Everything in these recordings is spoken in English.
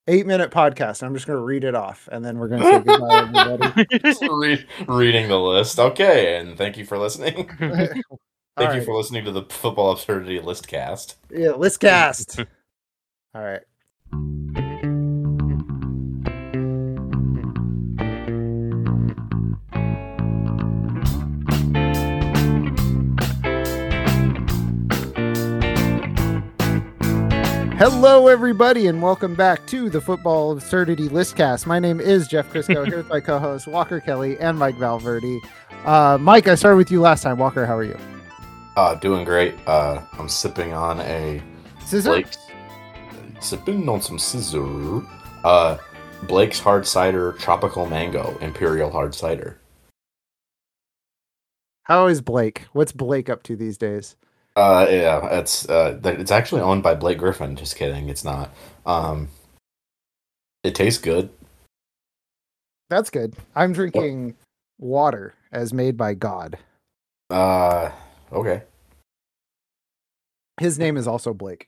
8-minute podcast. I'm just going to read it off, and then we're going to say goodbye, everybody. Reading the list. Okay, and thank you for listening. All Thank you right. for listening to the Football Absurdity List cast. Yeah, let's cast. All right. Hello, everybody, and welcome back to the Football Absurdity Listcast. My name is Jeff Crisco, here with my co-hosts Walker Kelly and Mike Valverde. Mike, I started with you last time. Walker, how are you? Doing great. I'm sipping on a Scissor? sipping on some scissor. Blake's Hard Cider Tropical Mango Imperial Hard Cider. How is Blake? What's Blake up to these days? Yeah, it's actually owned by Blake Griffin. Just kidding, it's not. It tastes good. That's good. I'm drinking water as made by God. Okay. His name is also Blake.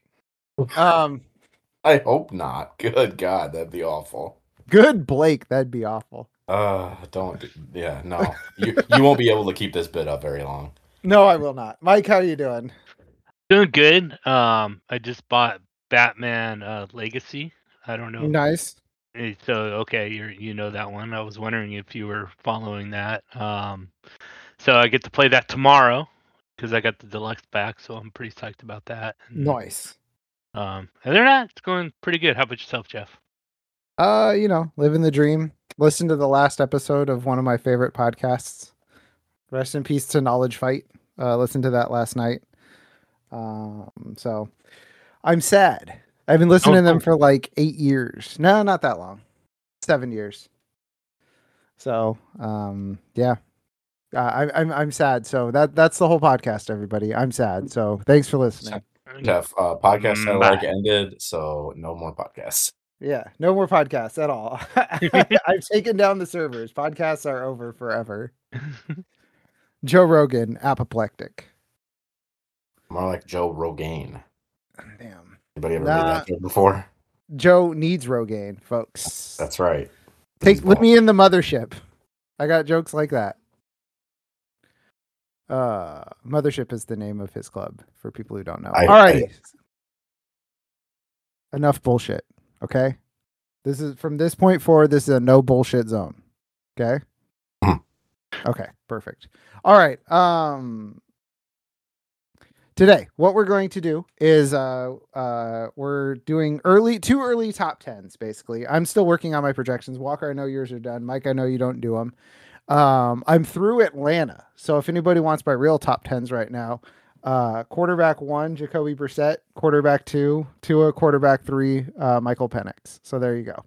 I hope not. Good God, that'd be awful. Good Blake, that'd be awful. Don't. Yeah, no. You won't be able to keep this bit up very long. No, I will not. Mike, how are you doing? Doing good. I just bought Batman Legacy. I don't know. Nice. So okay, you know that one. I was wondering if you were following that. So I get to play that tomorrow because I got the deluxe pack, so I'm pretty psyched about that. And, Nice. Other than that, it's going pretty good. How about yourself, Jeff? Living the dream. Listen to the last episode of one of my favorite podcasts. Rest in peace to Knowledge Fight. Listened to that last night. So I'm sad. I've been listening to them for like 8 years. No, not that long. 7 years. So, yeah. I'm sad. So that's the whole podcast, everybody. I'm sad. So thanks for listening. Jeff, podcast I like ended, so no more podcasts. Yeah, no more podcasts at all. I've taken down the servers. Podcasts are over forever. Joe Rogan, apoplectic. More like Joe Rogaine. Damn. Anybody ever read that joke before? Joe needs Rogaine, folks. That's right. Let me in the mothership. I got jokes like that. Mothership is the name of his club for people who don't know. All right. Enough bullshit. Okay. This is from this point forward. This is a no bullshit zone. Okay. Okay. Perfect. All right. Today, what we're going to do is we're doing two early top 10s, basically. I'm still working on my projections. Walker, I know yours are done. Mike, I know you don't do them. I'm through Atlanta. So if anybody wants my real top 10s right now, quarterback 1, Jacoby Brissett, quarterback 2, Tua, quarterback 3, Michael Penix. So there you go.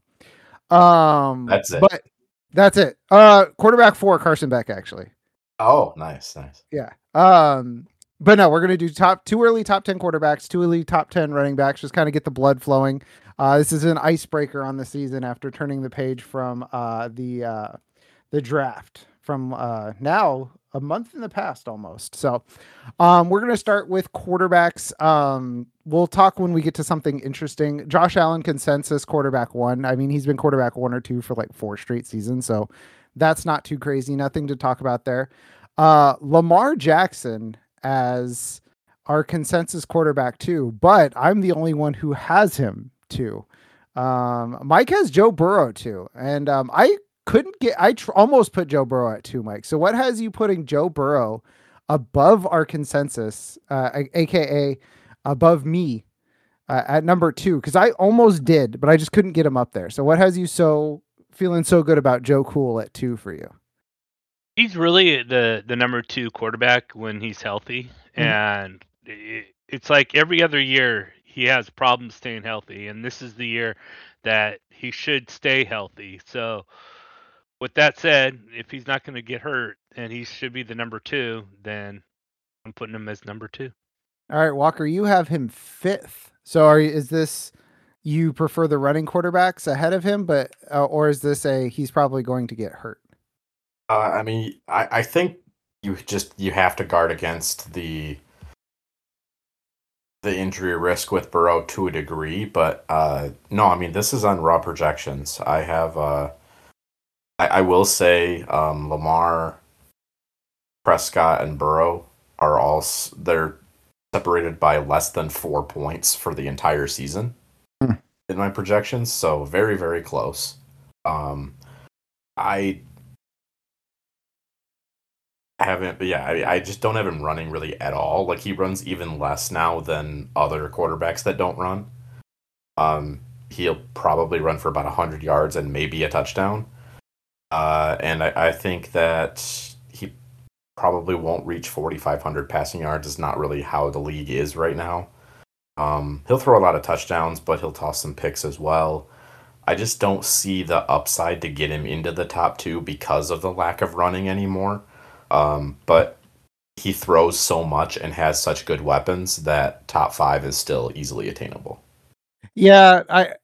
That's it. But that's it. Quarterback 4, Carson Beck, actually. Oh, nice. Yeah. But no, we're going to do two early top 10 quarterbacks, 2 early top 10 running backs, just kind of get the blood flowing. This is an icebreaker on the season after turning the page from the draft from now a month in the past almost. So we're going to start with quarterbacks. We'll talk when we get to something interesting. Josh Allen consensus quarterback 1. I mean, he's been quarterback 1 or 2 for like 4 straight seasons. So that's not too crazy. Nothing to talk about there. Lamar Jackson as our consensus quarterback 2, but I'm the only one who has him 2. Mike has Joe Burrow 2, and I almost put Joe Burrow at 2, Mike. So what has you putting Joe Burrow above our consensus, aka above me at number 2? Because I almost did, but I just couldn't get him up there. So what has you feeling so good about Joe Cool at 2 for you? He's really the number 2 quarterback when he's healthy, and it's like every other year he has problems staying healthy, and this is the year that he should stay healthy. So with that said, if he's not going to get hurt and he should be the number 2, then I'm putting him as number 2. All right, Walker, you have him 5th. So is this you prefer the running quarterbacks ahead of him, but or is this he's probably going to get hurt? I mean, I think you have to guard against the the injury risk with Burrow to a degree, but no, I mean this is on raw projections. I have I will say Lamar, Prescott, and Burrow are they're separated by less than 4 points for the entire season Hmm. in my projections, so very very close. Um, I haven't, but yeah, I just don't have him running really at all. Like he runs even less now than other quarterbacks that don't run. He'll probably run for about 100 yards and maybe a touchdown. And I think that he probably won't reach 4,500 passing yards. Is not really how the league is right now. He'll throw a lot of touchdowns, but he'll toss some picks as well. I just don't see the upside to get him into the top two because of the lack of running anymore. But he throws so much and has such good weapons that top five is still easily attainable. Yeah,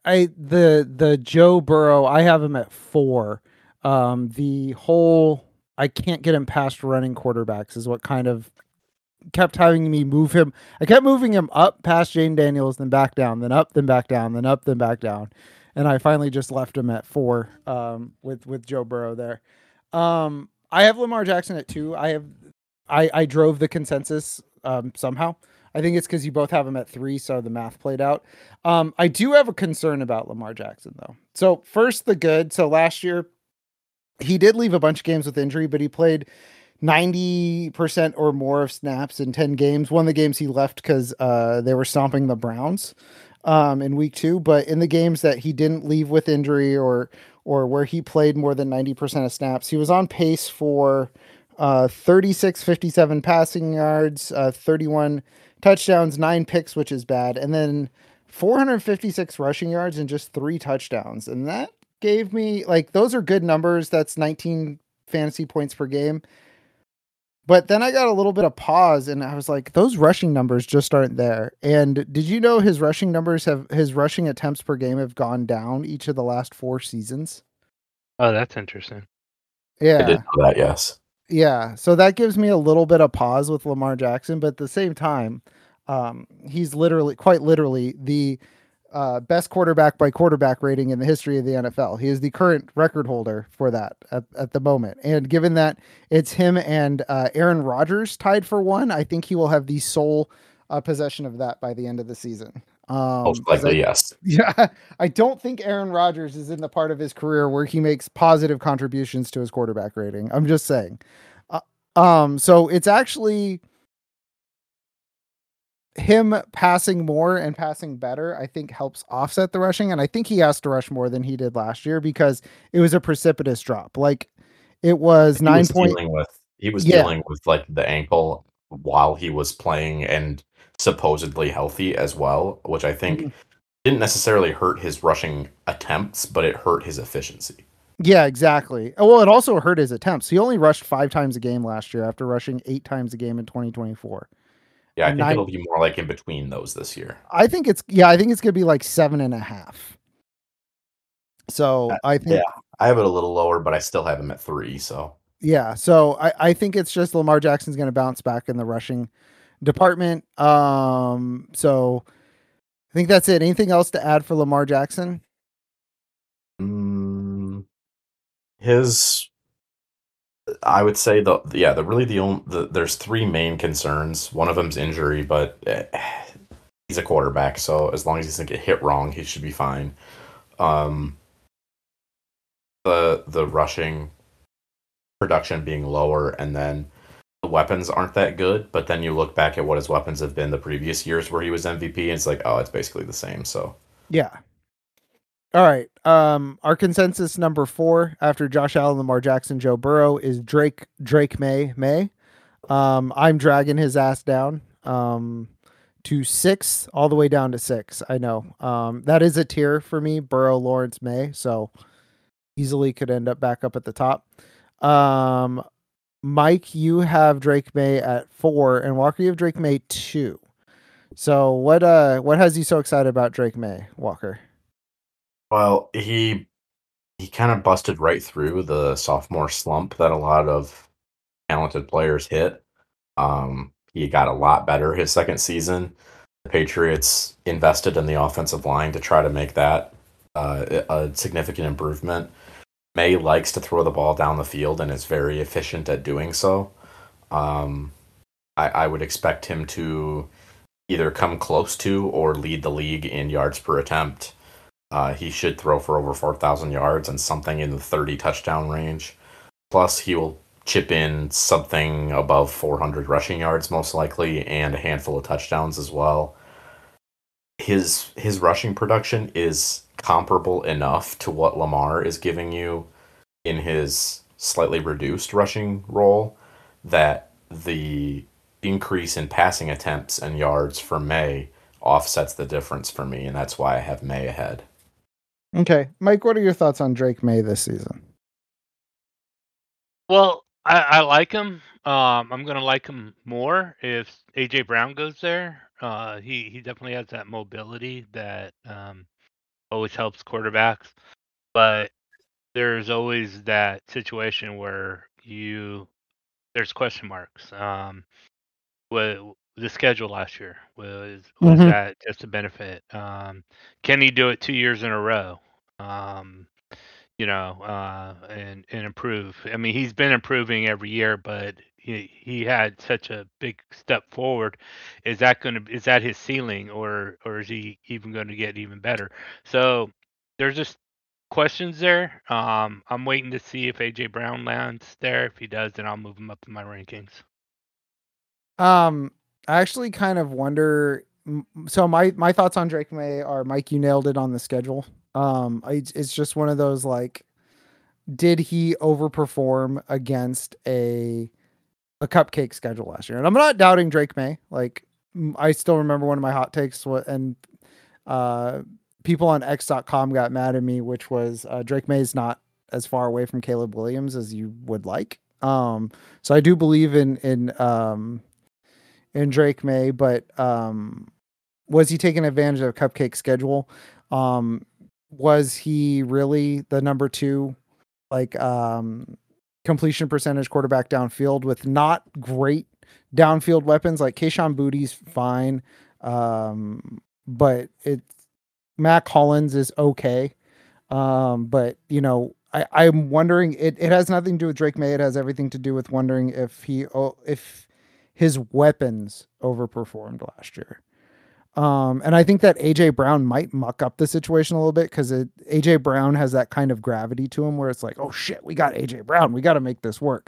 the Joe Burrow, I have him at 4. The whole I can't get him past running quarterbacks is what kind of kept having me move him. I kept moving him up past Jane Daniels, then back down, then up, then back down, then up, then back down, and I finally just left him at 4. With Joe Burrow there. I have Lamar Jackson at 2. I drove the consensus somehow. I think it's because you both have him at 3, so the math played out. I do have a concern about Lamar Jackson, though. So first, the good. So last year, he did leave a bunch of games with injury, but he played 90% or more of snaps in 10 games. One of the games he left because they were stomping the Browns in week 2. But in the games that he didn't leave with injury or where he played more than 90% of snaps, he was on pace for 36, 57 passing yards, 31 touchdowns, 9 picks, which is bad. And then 456 rushing yards and just 3 touchdowns. And that gave me like, those are good numbers. That's 19 fantasy points per game. But then I got a little bit of pause and I was like, those rushing numbers just aren't there. And did you know his rushing attempts per game have gone down each of the last 4 seasons? Oh, that's interesting. I did Yeah. know that, yes. Yeah. So that gives me a little bit of pause with Lamar Jackson, but at the same time, he's quite literally the best quarterback by quarterback rating in the history of the NFL. He is the current record holder for that at the moment. And given that it's him and Aaron Rodgers tied for 1, I think he will have the sole possession of that by the end of the season. Most likely, yes. Yeah, I don't think Aaron Rodgers is in the part of his career where he makes positive contributions to his quarterback rating. I'm just saying. So it's actually him passing more and passing better, I think helps offset the rushing. And I think he has to rush more than he did last year because it was a precipitous drop. Like it was He 9 was point. dealing with like the ankle while he was playing and supposedly healthy as well, which I think didn't necessarily hurt his rushing attempts, but it hurt his efficiency. Yeah, exactly. Well, it also hurt his attempts. He only rushed 5 times a game last year after rushing 8 times a game in 2024. Yeah, I And think it'll be more like in between those this year. I think it's gonna be like 7.5. So I think I have it a little lower, but I still have him at 3. So so I think it's just Lamar Jackson's gonna bounce back in the rushing department. So I think that's it. Anything else to add for Lamar Jackson? I would say there's 3 main concerns. One of them's injury, but he's a quarterback, so as long as he doesn't get hit wrong, he should be fine. The rushing production being lower, and then the weapons aren't that good. But then you look back at what his weapons have been the previous years where he was MVP, and it's like, oh, it's basically the same. So Yeah. All right. Our consensus number 4 after Josh Allen, Lamar Jackson, Joe Burrow is Drake May. I'm dragging his ass down to 6, all the way down to 6. I know. That is a tier for me, Burrow, Lawrence, May, so easily could end up back up at the top. Mike, you have Drake May at 4, and Walker, you have Drake May 2. So what has you so excited about Drake May, Walker? well, he kind of busted right through the sophomore slump that a lot of talented players hit. He got a lot better his second season. the Patriots invested in the offensive line to try to make that a significant improvement. May likes to throw the ball down the field and is very efficient at doing so. I would expect him to either come close to or lead the league in yards per attempt. He should throw for over 4,000 yards and something in the 30 touchdown range. Plus, he will chip in something above 400 rushing yards, most likely, and a handful of touchdowns as well. His rushing production is comparable enough to what Lamar is giving you in his slightly reduced rushing role that the increase in passing attempts and yards for May offsets the difference for me, and that's why I have May ahead. Okay, Mike, what are your thoughts on Drake May this season? Well, I like him. I'm gonna like him more if AJ Brown goes there. He definitely has that mobility that always helps quarterbacks, but there's always that situation where there's question marks. With the schedule last year was that just a benefit? Can he do it 2 years in a row? And improve. I mean, he's been improving every year, but he had such a big step forward. Is that his ceiling, or is he even going to get even better? So there's just questions there. I'm waiting to see if AJ Brown lands there. If he does, then I'll move him up in my rankings. I actually kind of wonder. So my thoughts on Drake May are, Mike, you nailed it on the schedule. It's just one of those, like, did he overperform against a cupcake schedule last year? And I'm not doubting Drake May. Like, I still remember one of my hot takes, and people on X.com got mad at me, which was Drake May is not as far away from Caleb Williams as you would like. So I do believe in Drake May, but was he taking advantage of a cupcake schedule? Was he really the number 2, like, completion percentage quarterback downfield with not great downfield weapons? Like, Kayshon Bouttie's fine, but Mac Hollins is okay. But I'm wondering, it has nothing to do with Drake May. It has everything to do with wondering if his weapons overperformed last year. And I think that AJ Brown might muck up the situation a little bit, because AJ Brown has that kind of gravity to him where it's like, oh shit, we got AJ Brown, we got to make this work.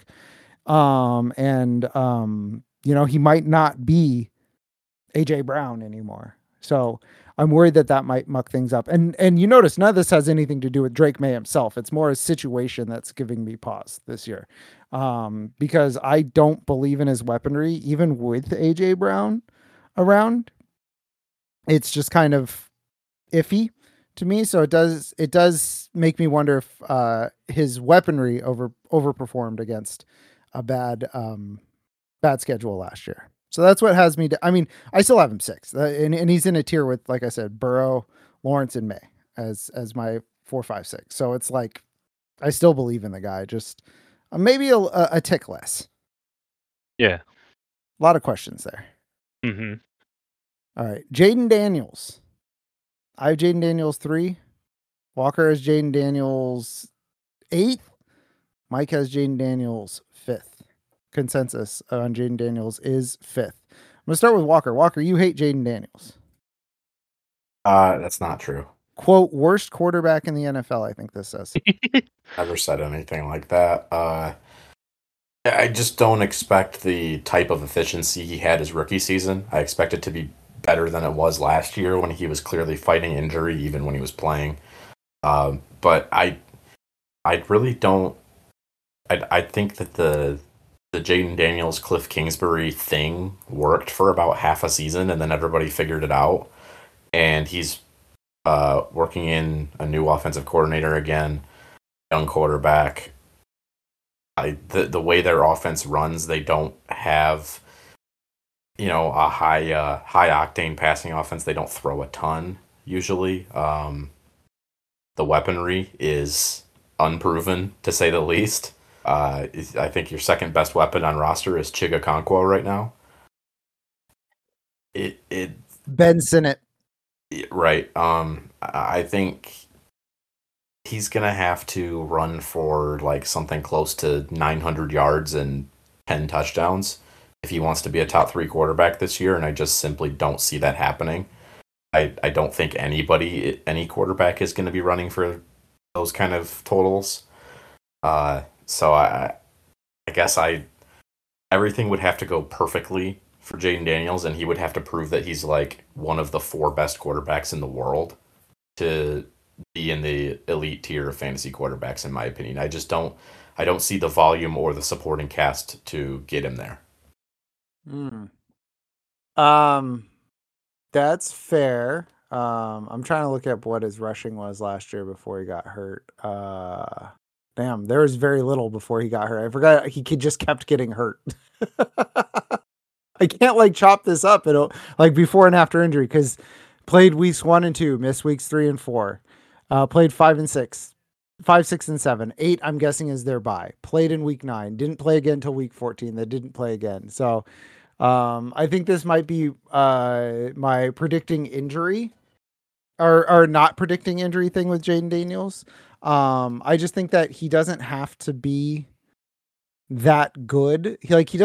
He might not be AJ Brown anymore. So I'm worried that might muck things up. And you notice none of this has anything to do with Drake May himself. It's more a situation that's giving me pause this year. Because I don't believe in his weaponry, even with AJ Brown around. It's just kind of iffy to me. So it does make me wonder if his weaponry overperformed against a bad schedule last year. So that's what has me. I mean, I still have him 6th, and he's in a tier with, like I said, Burrow, Lawrence, and May as my 4, 5, 6. So it's like, I still believe in the guy, just maybe a tick less. Yeah, a lot of questions there. Mm-hmm. All right, Jayden Daniels. I have Jayden Daniels 3. Walker has Jayden Daniels 8th. Mike has Jayden Daniels 5th. Consensus on Jayden Daniels is 5th. I'm going to start with Walker. Walker, you hate Jayden Daniels. That's not true. Quote, worst quarterback in the NFL, I think this says. Never said anything like that. I just don't expect the type of efficiency he had his rookie season. I expect it to be better than it was last year when he was clearly fighting injury, even when he was playing. But I really don't. I think that the Jayden Daniels, Cliff Kingsbury thing worked for about half a season, and then everybody figured it out. And he's working in a new offensive coordinator again, young quarterback. The way their offense runs, they don't have, a high octane passing offense. They don't throw a ton usually. The weaponry is unproven, to say the least. I think your second best weapon on roster is Chig Okonkwo right now. Ben Sinnott. Right. I think he's gonna have to run for like something close to 900 yards and 10 touchdowns if he wants to be a top 3 quarterback this year, and I just simply don't see that happening. I don't think any quarterback is going to be running for those kind of totals. So I guess everything would have to go perfectly for Jaden Daniels, and he would have to prove that he's like one of the 4 best quarterbacks in the world to be in the elite tier of fantasy quarterbacks, in my opinion. I don't see the volume or the supporting cast to get him there. That's fair. I'm trying to look up what his rushing was last year before he got hurt. Damn, there was very little before he got hurt. I forgot just kept getting hurt. I can't like chop this up like before and after injury, because played weeks 1 and 2, missed weeks 3 and 4. Played 5 and 6, 5, 6 and 7, 8. I'm guessing is their bye. Played in week 9, didn't play again until week 14. That didn't play again. So I think this might be my predicting injury or not predicting injury thing with Jaden Daniels. I just think that he doesn't have to be that good.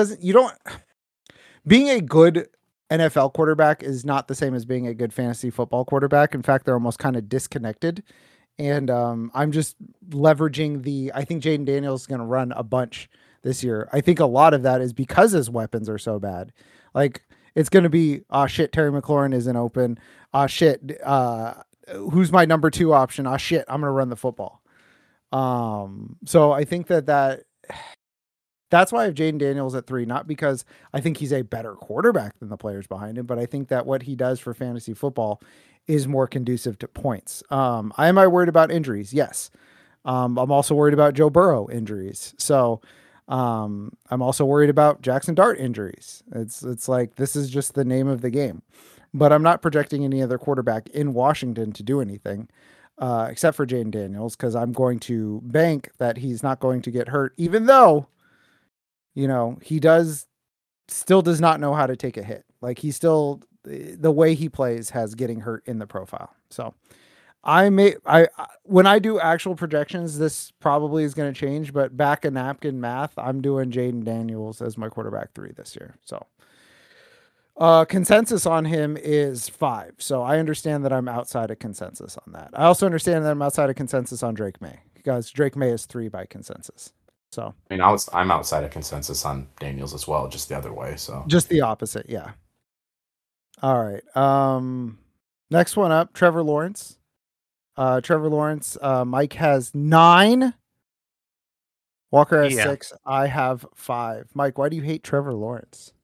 Being a good NFL quarterback is not the same as being a good fantasy football quarterback. In fact, they're almost kind of disconnected. And I'm just leveraging I think Jaden Daniels is going to run a bunch this year. I think a lot of that is because his weapons are so bad. Like, it's going to be, shit, Terry McLaurin isn't open. Shit, who's my number 2 option? Shit, I'm going to run the football. So I think that's why I have Jaden Daniels at 3, not because I think he's a better quarterback than the players behind him, but I think that what he does for fantasy football is more conducive to points. Am I worried about injuries? Yes. I'm also worried about Joe Burrow injuries. So I'm also worried about Jackson Dart injuries. It's like, this is just the name of the game, but I'm not projecting any other quarterback in Washington to do anything, except for Jaden Daniels, because I'm going to bank that he's not going to get hurt, even though, he still does not know how to take a hit. Like, the way he plays has getting hurt in the profile. So when I do actual projections, this probably is going to change, but back of napkin math, I'm doing Jaden Daniels as my quarterback 3 this year. So consensus on him is 5. So I understand that I'm outside of consensus on that. I also understand that I'm outside of consensus on Drake May, because Drake May is 3 by consensus. So I mean, I'm outside of consensus on Daniels as well, just the other way. So just the opposite. Yeah. All right. Next one up, Trevor Lawrence. Mike has 9. Walker has 6. I have 5. Mike, why do you hate Trevor Lawrence?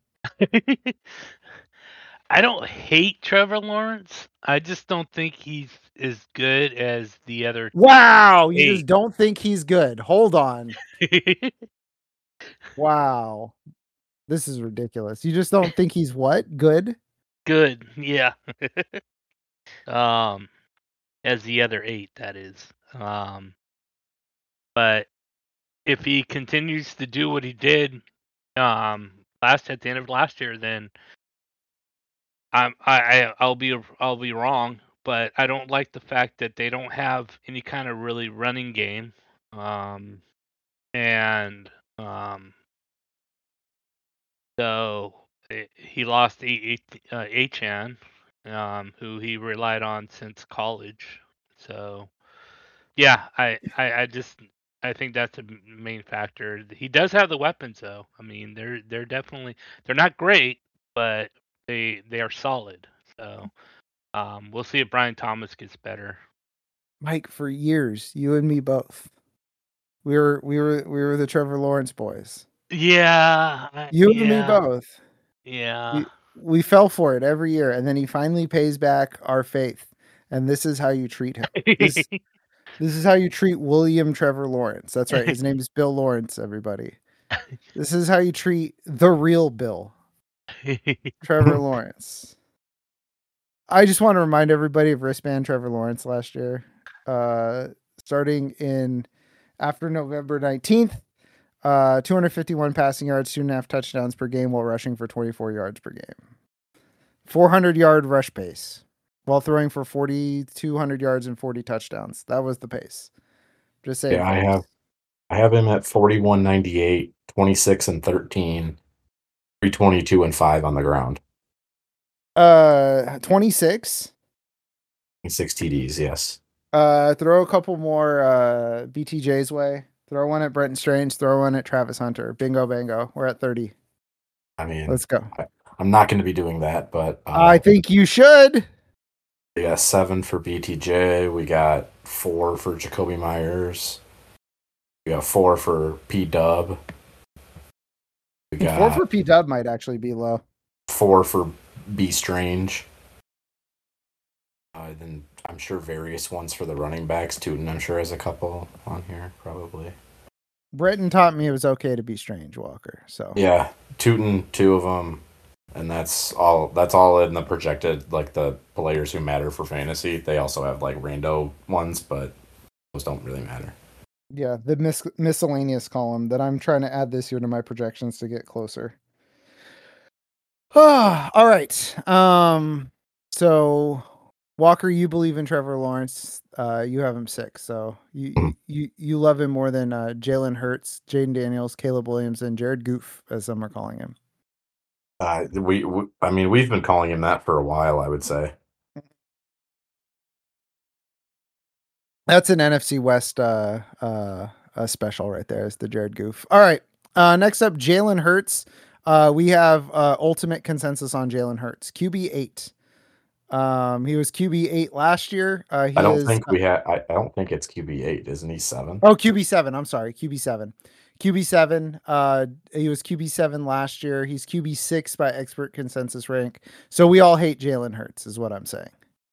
I don't hate Trevor Lawrence. I just don't think he's as good as the other. Wow, you just don't think he's good. Hold on. Wow. This is ridiculous. You just don't think he's what? Good? Good, yeah. As the other 8, that is. But if he continues to do what he did at the end of last year, then I'll be wrong. But I don't like the fact that they don't have any kind of really running game, so he lost Achane, who he relied on since college. So yeah, I think that's a main factor. He does have the weapons, though. I mean, they're definitely, they're not great, but they are solid. So we'll see if Brian Thomas gets better. Mike, for years, you and me both, we were the Trevor Lawrence boys. Yeah, you and me both. Yeah, we fell for it every year, and then he finally pays back our faith. And this is how you treat him. This is how you treat William Trevor Lawrence. That's right. His name is Bill Lawrence, everybody. This is how you treat the real Bill. Trevor Lawrence. I just want to remind everybody of wristband Trevor Lawrence last year. Starting after November 19th, 251 passing yards, 2.5 touchdowns per game while rushing for 24 yards per game. 400-yard rush pace while throwing for 4,200 yards and 40 touchdowns. That was the pace. Just saying. Yeah, I have him at 41.98, 26 and 13, 322 and 5 on the ground. 26. 6 TDs, yes. Throw a couple more BTJ's way. Throw one at Brenton Strange. Throw one at Travis Hunter. Bingo, bango. We're at 30. I mean, Let's go. I'm not going to be doing that, but I think you should. We got 7 for BTJ. We got 4 for Jacoby Myers. We got 4 for P Dub. We got 4 for P Dub might actually be low. 4 for B Strange. Then I'm sure various ones for the running backs. Tootin, I'm sure, has a couple on here, probably. Britton taught me it was okay to be Strange, Walker. So yeah, Tootin, 2 of them, and that's all in the projected, like the players who matter for fantasy. They also have like rando ones, but those don't really matter. Yeah, the miscellaneous column that I'm trying to add this year to my projections to get closer. All right. So Walker, you believe in Trevor Lawrence. You have him 6, so you love him more than Jalen Hurts, Jaden Daniels, Caleb Williams, and Jared Goof, as some are calling him. We've been calling him that for a while, I would say. That's an NFC West special right there. Is the Jared Goof. All right. Next up, Jalen Hurts. We have ultimate consensus on Jalen Hurts. QB 8. He was QB 8 last year. I don't think it's QB 8, isn't he 7? Oh, QB 7. I'm sorry, QB 7. QB 7. He was QB 7 last year. He's QB 6 by expert consensus rank. So we all hate Jalen Hurts, is what I'm saying.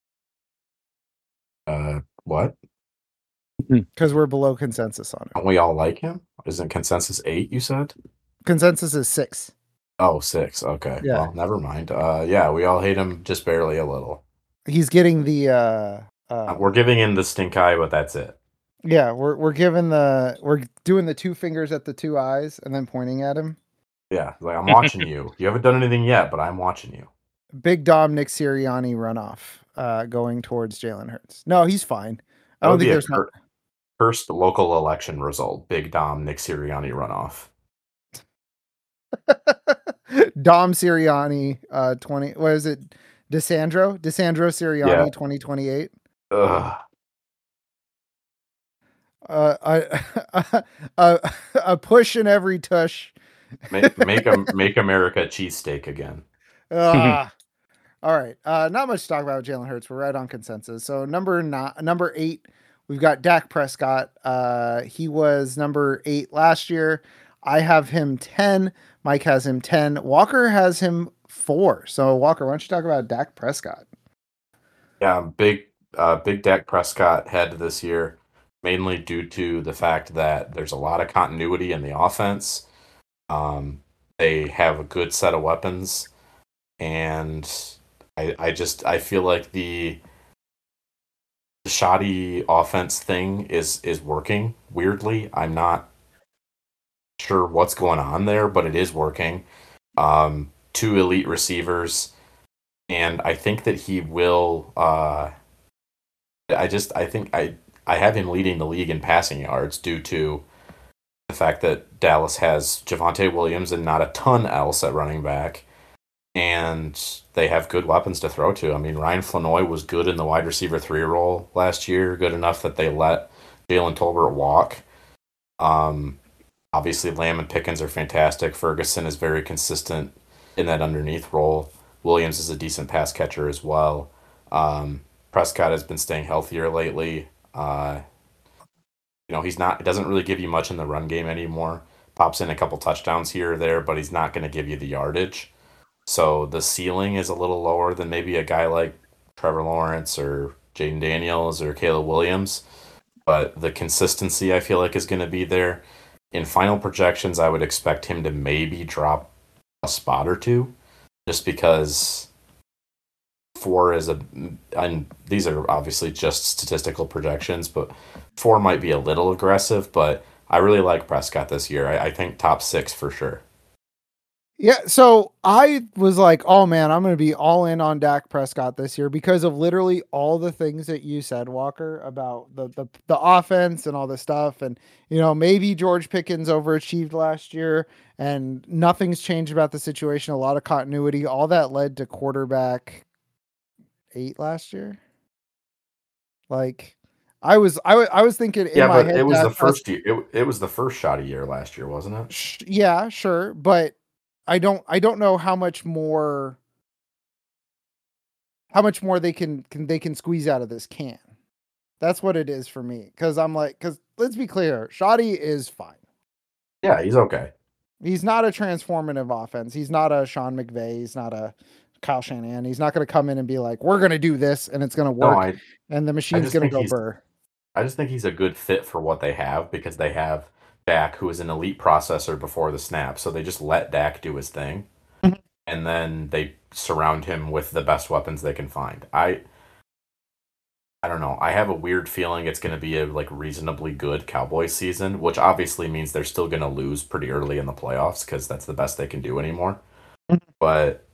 What? Because we're below consensus on it. Don't we all like him? Isn't consensus 8? You said consensus is 6. Oh, 6. Okay. Yeah. Well, never mind. Yeah, we all hate him just barely a little. He's getting the we're giving him the stink eye, but that's it. Yeah, we're doing the 2 fingers at the 2 eyes and then pointing at him. Yeah, like I'm watching you. You haven't done anything yet, but I'm watching you. Big Dom Nick Sirianni runoff going towards Jalen Hurts. No, he's fine. I don't think there's first local election result. Big Dom Nick Sirianni runoff. Dom Sirianni, 20. What is it? DeSandro Sirianni, 2028. A push in every tush. Make America cheesesteak again. All right. Not much to talk about with Jalen Hurts. We're right on consensus. So number 8, we've got Dak Prescott. He was number 8 last year. I have him 10. Mike has him 10. Walker has him 4. So Walker, why don't you talk about Dak Prescott? Yeah, big Dak Prescott head this year, mainly due to the fact that there's a lot of continuity in the offense. They have a good set of weapons, and I feel like the shoddy offense thing is working weirdly. I'm not sure what's going on there, but it is working. 2 elite receivers, and I think that he will. I think I have him leading the league in passing yards due to the fact that Dallas has Javonte Williams and not a ton else at running back, and they have good weapons to throw to. I mean, Ryan Flanoy was good in the wide receiver 3 role last year, good enough that they let Jalen Tolbert walk. Obviously, Lamb and Pickens are fantastic. Ferguson is very consistent in that underneath role. Williams is a decent pass catcher as well. Prescott has been staying healthier lately. He doesn't really give you much in the run game anymore. Pops in a couple touchdowns here or there, but he's not going to give you the yardage. So the ceiling is a little lower than maybe a guy like Trevor Lawrence or Jaden Daniels or Caleb Williams. But the consistency, I feel like, is going to be there. In final projections, I would expect him to maybe drop a spot or 2, just because 4 is and these are obviously just statistical projections, but 4 might be a little aggressive. But I really like Prescott this year. I think top 6 for sure. Yeah, so I was like, "Oh man, I'm going to be all in on Dak Prescott this year because of literally all the things that you said, Walker, about the offense and all this stuff, and maybe George Pickens overachieved last year, and nothing's changed about the situation. A lot of continuity. All that led to quarterback 8 last year. Like, I was thinking in Yeah, my but head it was the Dak Prescott. first year. It was the first shoddy year last year, wasn't it? Yeah, sure, but I don't know how much more they can squeeze out of this can. That's what it is for me. Because let's be clear, Shoddy is fine. Yeah, he's okay. He's not a transformative offense. He's not a Sean McVay. He's not a Kyle Shanahan. He's not going to come in and be like, "We're going to do this and it's going to No, work," and the I machine's just going to think go he's burr. I just think he's a good fit for what they have because they have Dak, who is an elite processor before the snap. So they just let Dak do his thing, Mhm. and then they surround him with the best weapons they can find. I don't know. I have a weird feeling it's going to be a like reasonably good Cowboys season, which obviously means they're still going to lose pretty early in the playoffs because that's the best they can do anymore. Mhm. But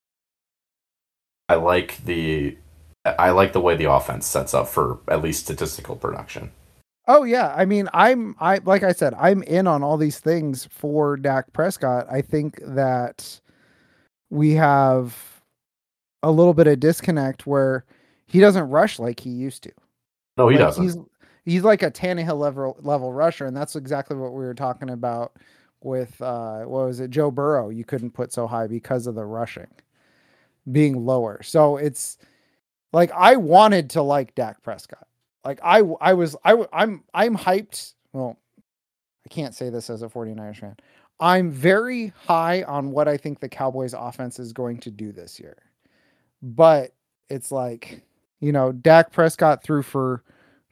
I like the I like the way the offense sets up for at least statistical production. Oh yeah, I mean, I like I said, I'm in on all these things for Dak Prescott. I think that we have a little bit of disconnect where he doesn't rush like he used to. No, he Like doesn't. he's like a Tannehill level rusher, and that's exactly what we were talking about with what was it, Joe Burrow. You couldn't put so high because of the rushing being lower. So it's like I wanted to like Dak Prescott. Like I'm hyped. Well, I can't say this as a 49ers fan. I'm very high on what I think the Cowboys offense is going to do this year. But it's like, Dak Prescott threw for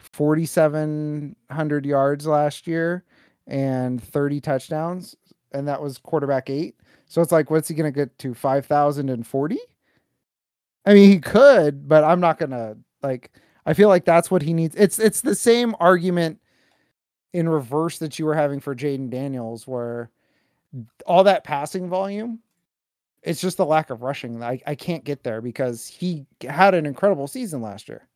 4,700 yards last year and 30 touchdowns, and that was quarterback 8. So it's like, what's he going to get to, 5,040? I mean, he could, but I'm not going to like. I feel like that's what he needs. It's the same argument in reverse that you were having for Jaden Daniels, where all that passing volume, it's just the lack of rushing. I can't get there because he had an incredible season last year.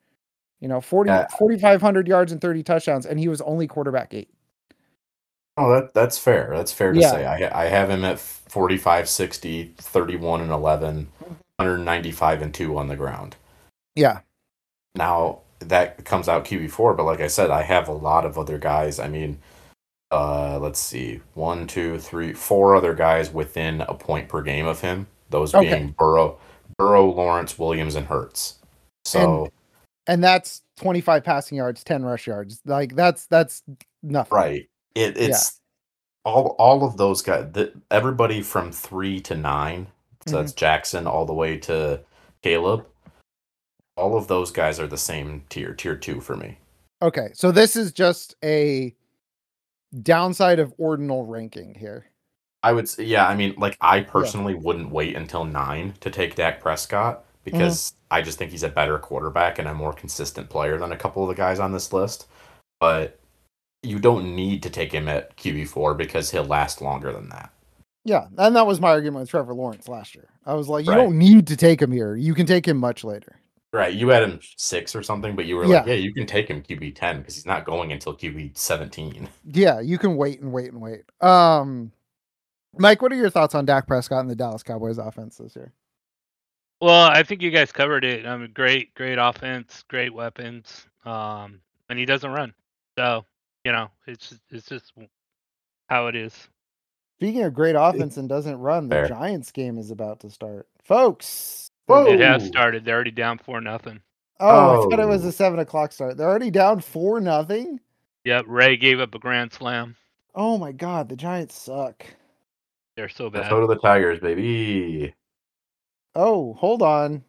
4,500 yards and 30 touchdowns, and he was only quarterback 8. Oh, that's fair. That's fair to Yeah. say. I have him at 45, 60, 31 and 11, 195 and 2 on the ground. Yeah. Now, that comes out QB4, but like I said, I have a lot of other guys. I mean, let's see. 1, 2, 3, 4 other guys within a point per game of him. Those Okay. being Burrow, Lawrence, Williams, and Hurts. So, And that's 25 passing yards, 10 rush yards. Like that's nothing. right. It's all of those guys. Everybody from 3 to 9. So that's Jackson all the way to Caleb. All of those guys are the same tier 2 for me. Okay. So this is just a downside of ordinal ranking here. I would say, yeah, I mean, like, I personally wouldn't wait until 9 to take Dak Prescott because I just think he's a better quarterback and a more consistent player than a couple of the guys on this list. But you don't need to take him at QB4 because he'll last longer than that. Yeah, and that was my argument with Trevor Lawrence last year. I was like, you Right. don't need to take him here. You can take him much later. Right, you had him 6 or something, but you were like, yeah, you can take him QB10 because he's not going until QB17. Yeah, you can wait and wait and wait. Mike, what are your thoughts on Dak Prescott and the Dallas Cowboys offense this year? Well, I think you guys covered it. Great offense, great weapons, and he doesn't run. So, it's just how it is. Speaking of great offense and doesn't run, the Fair. Giants game is about to start. Folks. Whoa. It has started. They're already down 4-0. Oh, I thought it was a 7:00 start. They're already down 4-0. Yep, Ray gave up a grand slam. Oh my God, the Giants suck. They're so bad. So do the Tigers, baby. Oh, hold on.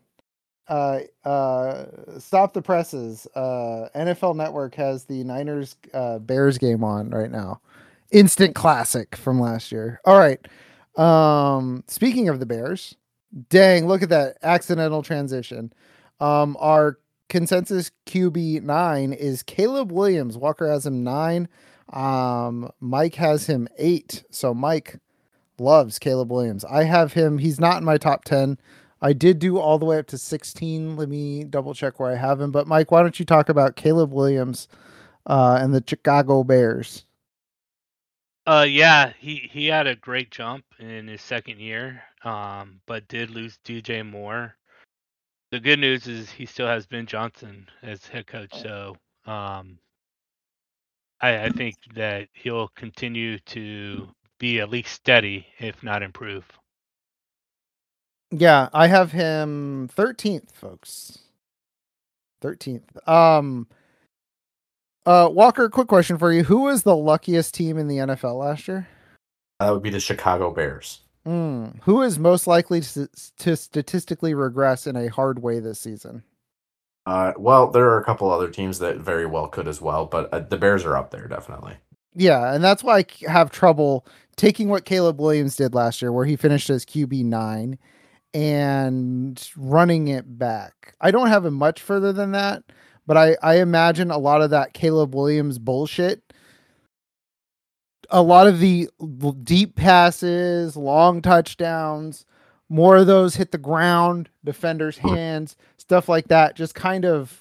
Stop the presses. NFL Network has the Niners Bears game on right now. Instant classic from last year. All right. Speaking of the Bears, dang, look at that accidental transition. Our consensus QB 9 is Caleb Williams. Walker has him 9. Mike has him 8. So Mike, loves Caleb Williams. I have him. He's not in my top 10. I did do all the way up to 16. Let me double check where I have him. But Mike, why don't you talk about Caleb Williams and the Chicago Bears? Yeah, he had a great jump in his second year, but did lose DJ Moore. The good news is he still has Ben Johnson as head coach, so I think that he'll continue to be at least steady, if not improve. Yeah, I have him 13th, folks. 13th. Walker, quick question for you. Who was the luckiest team in the NFL last year? That would be the Chicago Bears. Who is most likely to statistically regress in a hard way this season? Well, there are a couple other teams that very well could as well, but the Bears are up there, definitely. Yeah, and that's why I have trouble taking what Caleb Williams did last year, where he finished as QB9, and running it back. I don't have him much further than that, but I imagine a lot of that Caleb Williams bullshit, a lot of the deep passes, long touchdowns, more of those hit the ground, defenders' hands, stuff like that, just kind of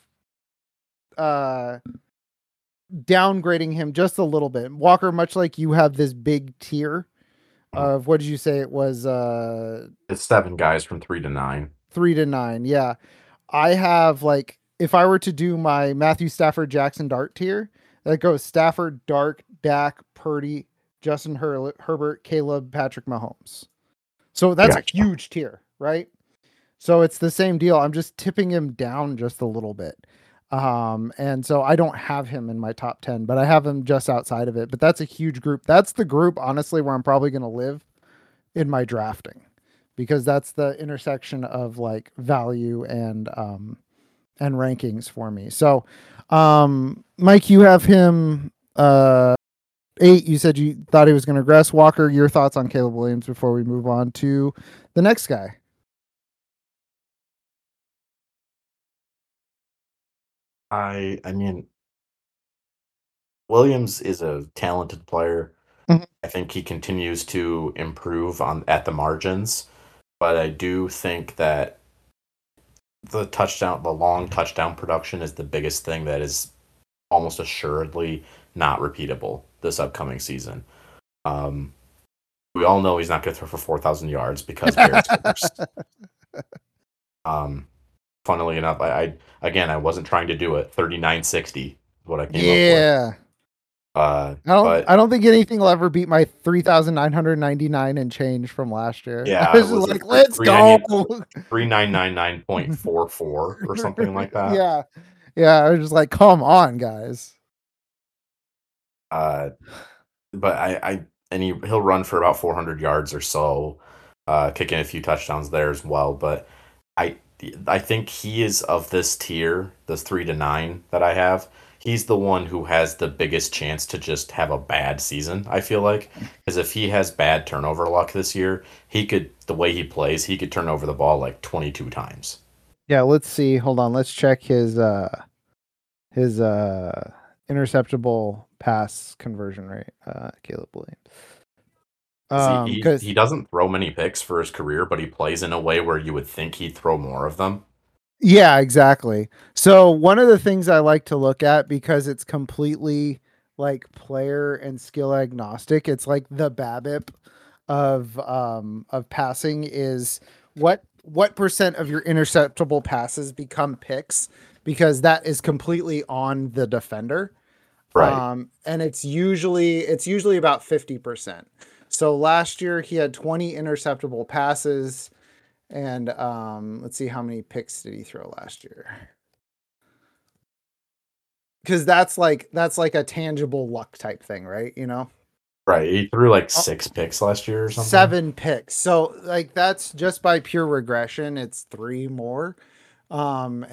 downgrading him just a little bit. Walker, much like you have this big tier of, what did you say it was? It's 7 guys from 3 to 9. 3 to 9, yeah. I have, like, if I were to do my Matthew Stafford, Jackson Dart tier, that goes Stafford, Dart, Dak, Purdy, Justin Herbert, Caleb, Patrick Mahomes. So that's a huge tier, right? So it's the same deal. I'm just tipping him down just a little bit. And so I don't have him in my top 10, but I have him just outside of it. But that's a huge group. That's the group, honestly, where I'm probably going to live in my drafting, because that's the intersection of like value and rankings for me. So, Mike, you have him 8. You said you thought he was going to regress. Walker, your thoughts on Caleb Williams before we move on to the next guy? I mean, Williams is a talented player. Mhm. I think he continues to improve at the margins, but I do think that the long touchdown production is the biggest thing that is almost assuredly not repeatable this upcoming season. We all know he's not going to throw for 4,000 yards because Bears first. Funnily enough, I wasn't trying to do it. 39.60 is what I came up with. Yeah. I don't think anything will ever beat my 3,999 and change from last year. Yeah, I was just like, let's go. 3999.44 or something like that. Yeah. I was just like, come on, guys. But he'll run for about 400 yards or so, kicking a few touchdowns there as well. But I think he is of this tier, this 3 to 9 that I have. He's the one who has the biggest chance to just have a bad season, I feel like. Because if he has bad turnover luck this year, the way he plays, he could turn over the ball like 22 times. Yeah, let's see. Hold on. Let's check his interceptable pass conversion rate, Caleb Williams. He doesn't throw many picks for his career, but he plays in a way where you would think he'd throw more of them. Yeah, exactly. So one of the things I like to look at, because it's completely like player and skill agnostic, it's like the BABIP of passing, is what percent of your interceptable passes become picks, because that is completely on the defender. Right. And it's usually about 50%. So last year he had 20 interceptable passes. And let's see, how many picks did he throw last year? Because that's like a tangible luck type thing, right? You know? Right. He threw like 6 picks last year or something. 7 picks. So like that's just by pure regression. It's 3 more. Like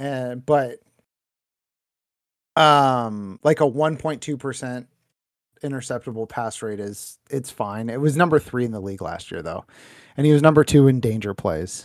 a 1.2% interceptable pass rate it's fine. It was number 3 in the league last year though. And he was number 2 in danger plays.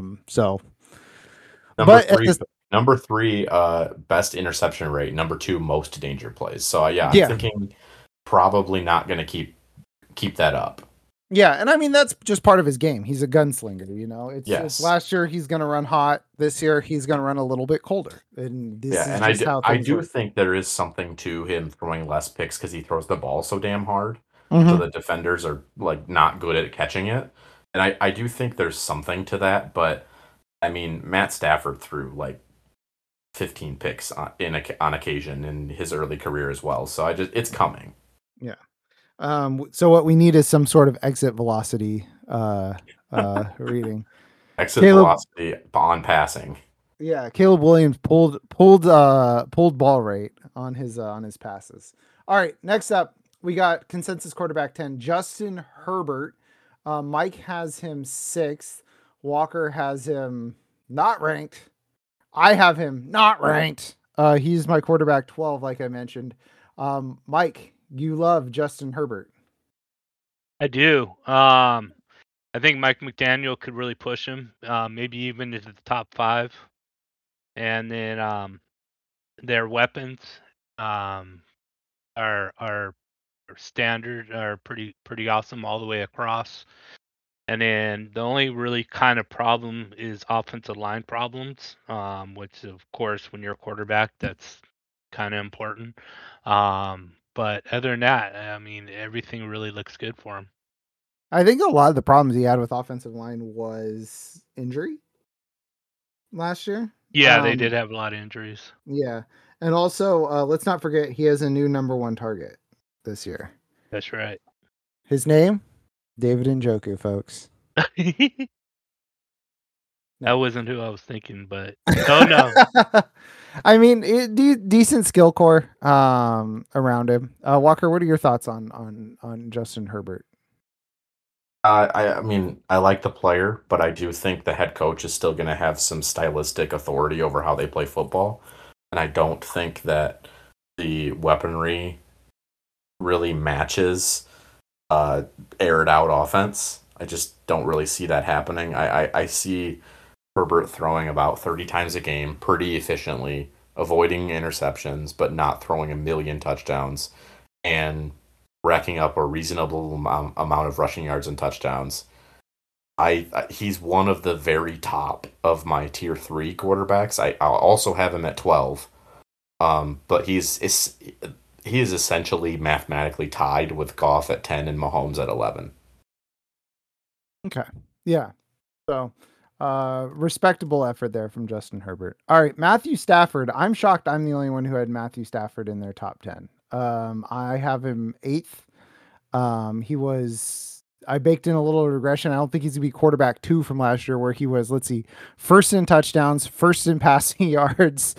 Number three, best interception rate. Number 2, most danger plays. So I'm thinking probably not going to keep that up. Yeah, and I mean that's just part of his game. He's a gunslinger, you know. It's Yes. last year he's going to run hot. This year he's going to run a little bit colder, and this Yeah, is and just how I things do work. think there is something to him throwing less picks because he throws the ball so damn hard. So Mhm. the defenders are like not good at catching it. And I do think there's something to that, but I mean, Matt Stafford threw like 15 picks on occasion in his early career as well. So it's coming. Yeah. So what we need is some sort of exit velocity reading. Exit Caleb, velocity on passing. yeah, Caleb Williams pulled ball rate on his passes. All right, next up we got consensus quarterback 10, Justin Herbert. Mike has him 6th. Walker has him not ranked. I have him not ranked. He's my quarterback 12, like I mentioned. Mike, you love Justin Herbert. I do. I think Mike McDaniel could really push him, maybe even into the top 5. And then their weapons um, are standard, are pretty awesome all the way across. And then the only really kind of problem is offensive line problems, which of course when you're a quarterback, that's kind of important. But other than that, I mean, everything really looks good for him. I think a lot of the problems he had with offensive line was injury last year. Yeah, they did have a lot of injuries. Yeah. And also, let's not forget he has a new number 1 target this year. That's right. His name, David Njoku, folks. That wasn't who I was thinking, but oh no. I mean, decent skill core around him. Walker, what are your thoughts on Justin Herbert? I mean, I like the player, but I do think the head coach is still going to have some stylistic authority over how they play football. And I don't think that the weaponry really matches aired out offense. I just don't really see that happening. I see Herbert throwing about 30 times a game pretty efficiently, avoiding interceptions, but not throwing a million touchdowns, and racking up a reasonable amount of rushing yards and touchdowns. He's one of the very top of my tier 3 quarterbacks. I'll also have him at 12. But he is essentially mathematically tied with Goff at 10 and Mahomes at 11. Okay. Yeah. So, respectable effort there from Justin Herbert. All right, Matthew Stafford. I'm shocked I'm the only one who had Matthew Stafford in their top 10. I have him 8th. I baked in a little regression. I don't think he's gonna be quarterback 2 from last year, where he was, let's see, first in touchdowns, first in passing yards,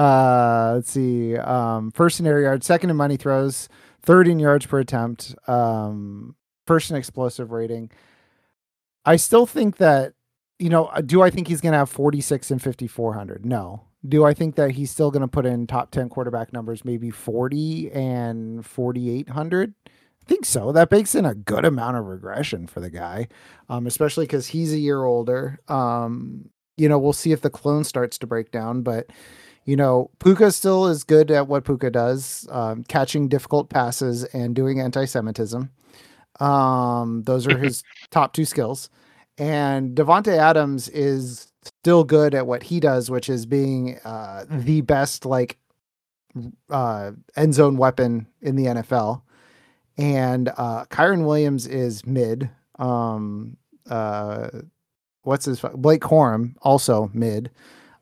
first in air yards, second in money throws, third in yards per attempt, first in explosive rating. I still think that, do I think he's going to have 46 and 5,400? No. Do I think that he's still going to put in top 10 quarterback numbers, maybe 40 and 4,800? I think so. That bakes in a good amount of regression for the guy, especially because he's a year older. We'll see if the clone starts to break down, but Puka still is good at what Puka does, catching difficult passes and doing anti-Semitism. Those are his top 2 skills. And Davante Adams is still good at what he does, which is being the best end zone weapon in the NFL. And Kyren Williams is mid. Blake Corum also mid.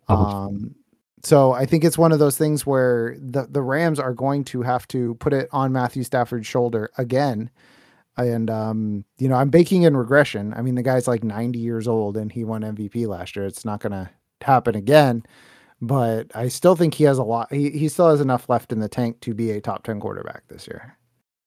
So I think it's one of those things where the Rams are going to have to put it on Matthew Stafford's shoulder again. And, I'm baking in regression. I mean, the guy's like 90 years old and he won MVP last year. It's not going to happen again, but I still think he has a lot. He still has enough left in the tank to be a top 10 quarterback this year.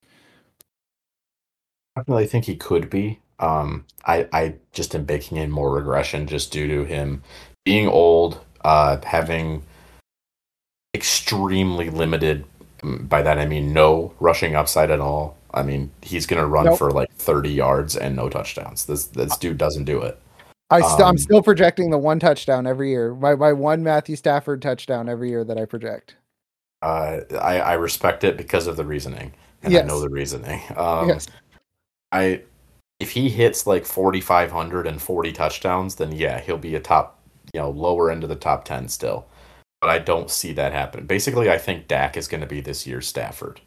I really think he could be. I just am baking in more regression just due to him being old, having extremely limited, by that I mean no rushing upside at all. I mean, he's going to run for like 30 yards and no touchdowns. This dude doesn't do it. I'm still projecting the 1 touchdown every year. My 1 Matthew Stafford touchdown every year that I project. I respect it because of the reasoning, and yes. I know the reasoning. Yes. if he hits like 4,500 and 40 touchdowns, then yeah, he'll be a top, lower end of the top 10 still. But I don't see that happen. Basically, I think Dak is going to be this year's Stafford.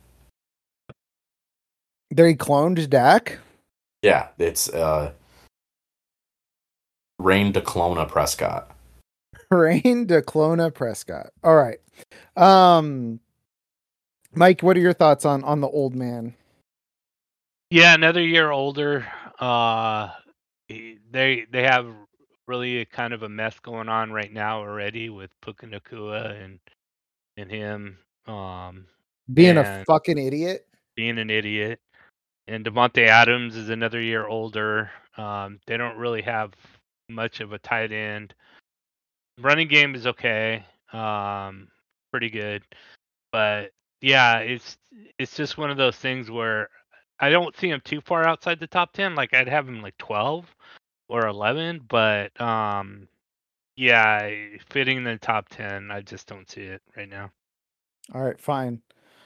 They cloned Dak? Yeah, it's Rain DeClona Prescott. Rain DeClona Prescott. All right. Mike, what are your thoughts on the old man? Yeah, another year older. They have really a kind of a mess going on right now already with Puka Nacua and him Being a fucking idiot. Being an idiot. And Devontae Adams is another year older. They don't really have much of a tight end. Running game is okay. Pretty good. But yeah, it's just one of those things where I don't see him too far outside the top 10. Like I'd have him like 12 or 11, but yeah, fitting in the top 10, I just don't see it right now. All right, fine.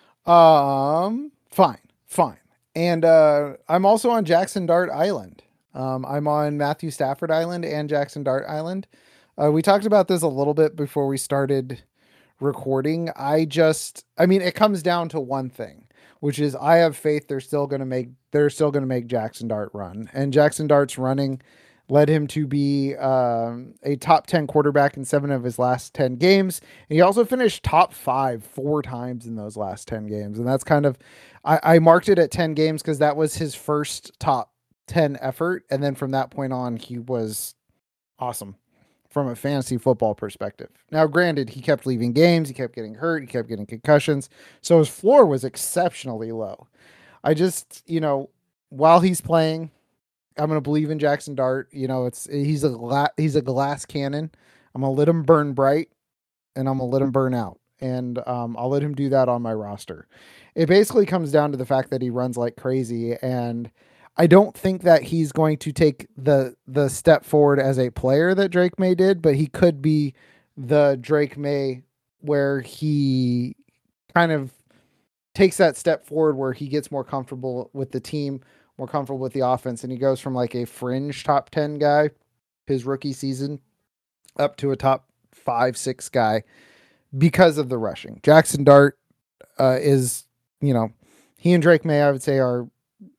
Fine. And I'm also on Jackson Dart Island. I'm on Matthew Stafford Island and Jackson Dart Island. We talked about this a little bit before we started recording. It comes down to one thing, which is I have faith they're still going to make Jackson Dart run, and Jackson Dart's running led him to be a top 10 quarterback in 7 of his last 10 games. And he also finished top 5 4 times in those last 10 games. And that's kind of, I marked it at 10 games because that was his first top 10 effort. And then from that point on, he was awesome from a fantasy football perspective. Now, granted, he kept leaving games. He kept getting hurt. He kept getting concussions. So his floor was exceptionally low. I just, while he's playing, I'm going to believe in Jackson Dart. He's a glass cannon. I'm going to let him burn bright and I'm going to let him burn out. And I'll let him do that on my roster. It basically comes down to the fact that he runs like crazy. And I don't think that he's going to take the step forward as a player that Drake May did, but he could be the Drake May where he kind of takes that step forward where he gets more comfortable with the team, more comfortable with the offense, and he goes from like a fringe top 10 guy his rookie season up to a top 5-6 guy because of the rushing. Jackson Dart is, he and Drake May, I would say, are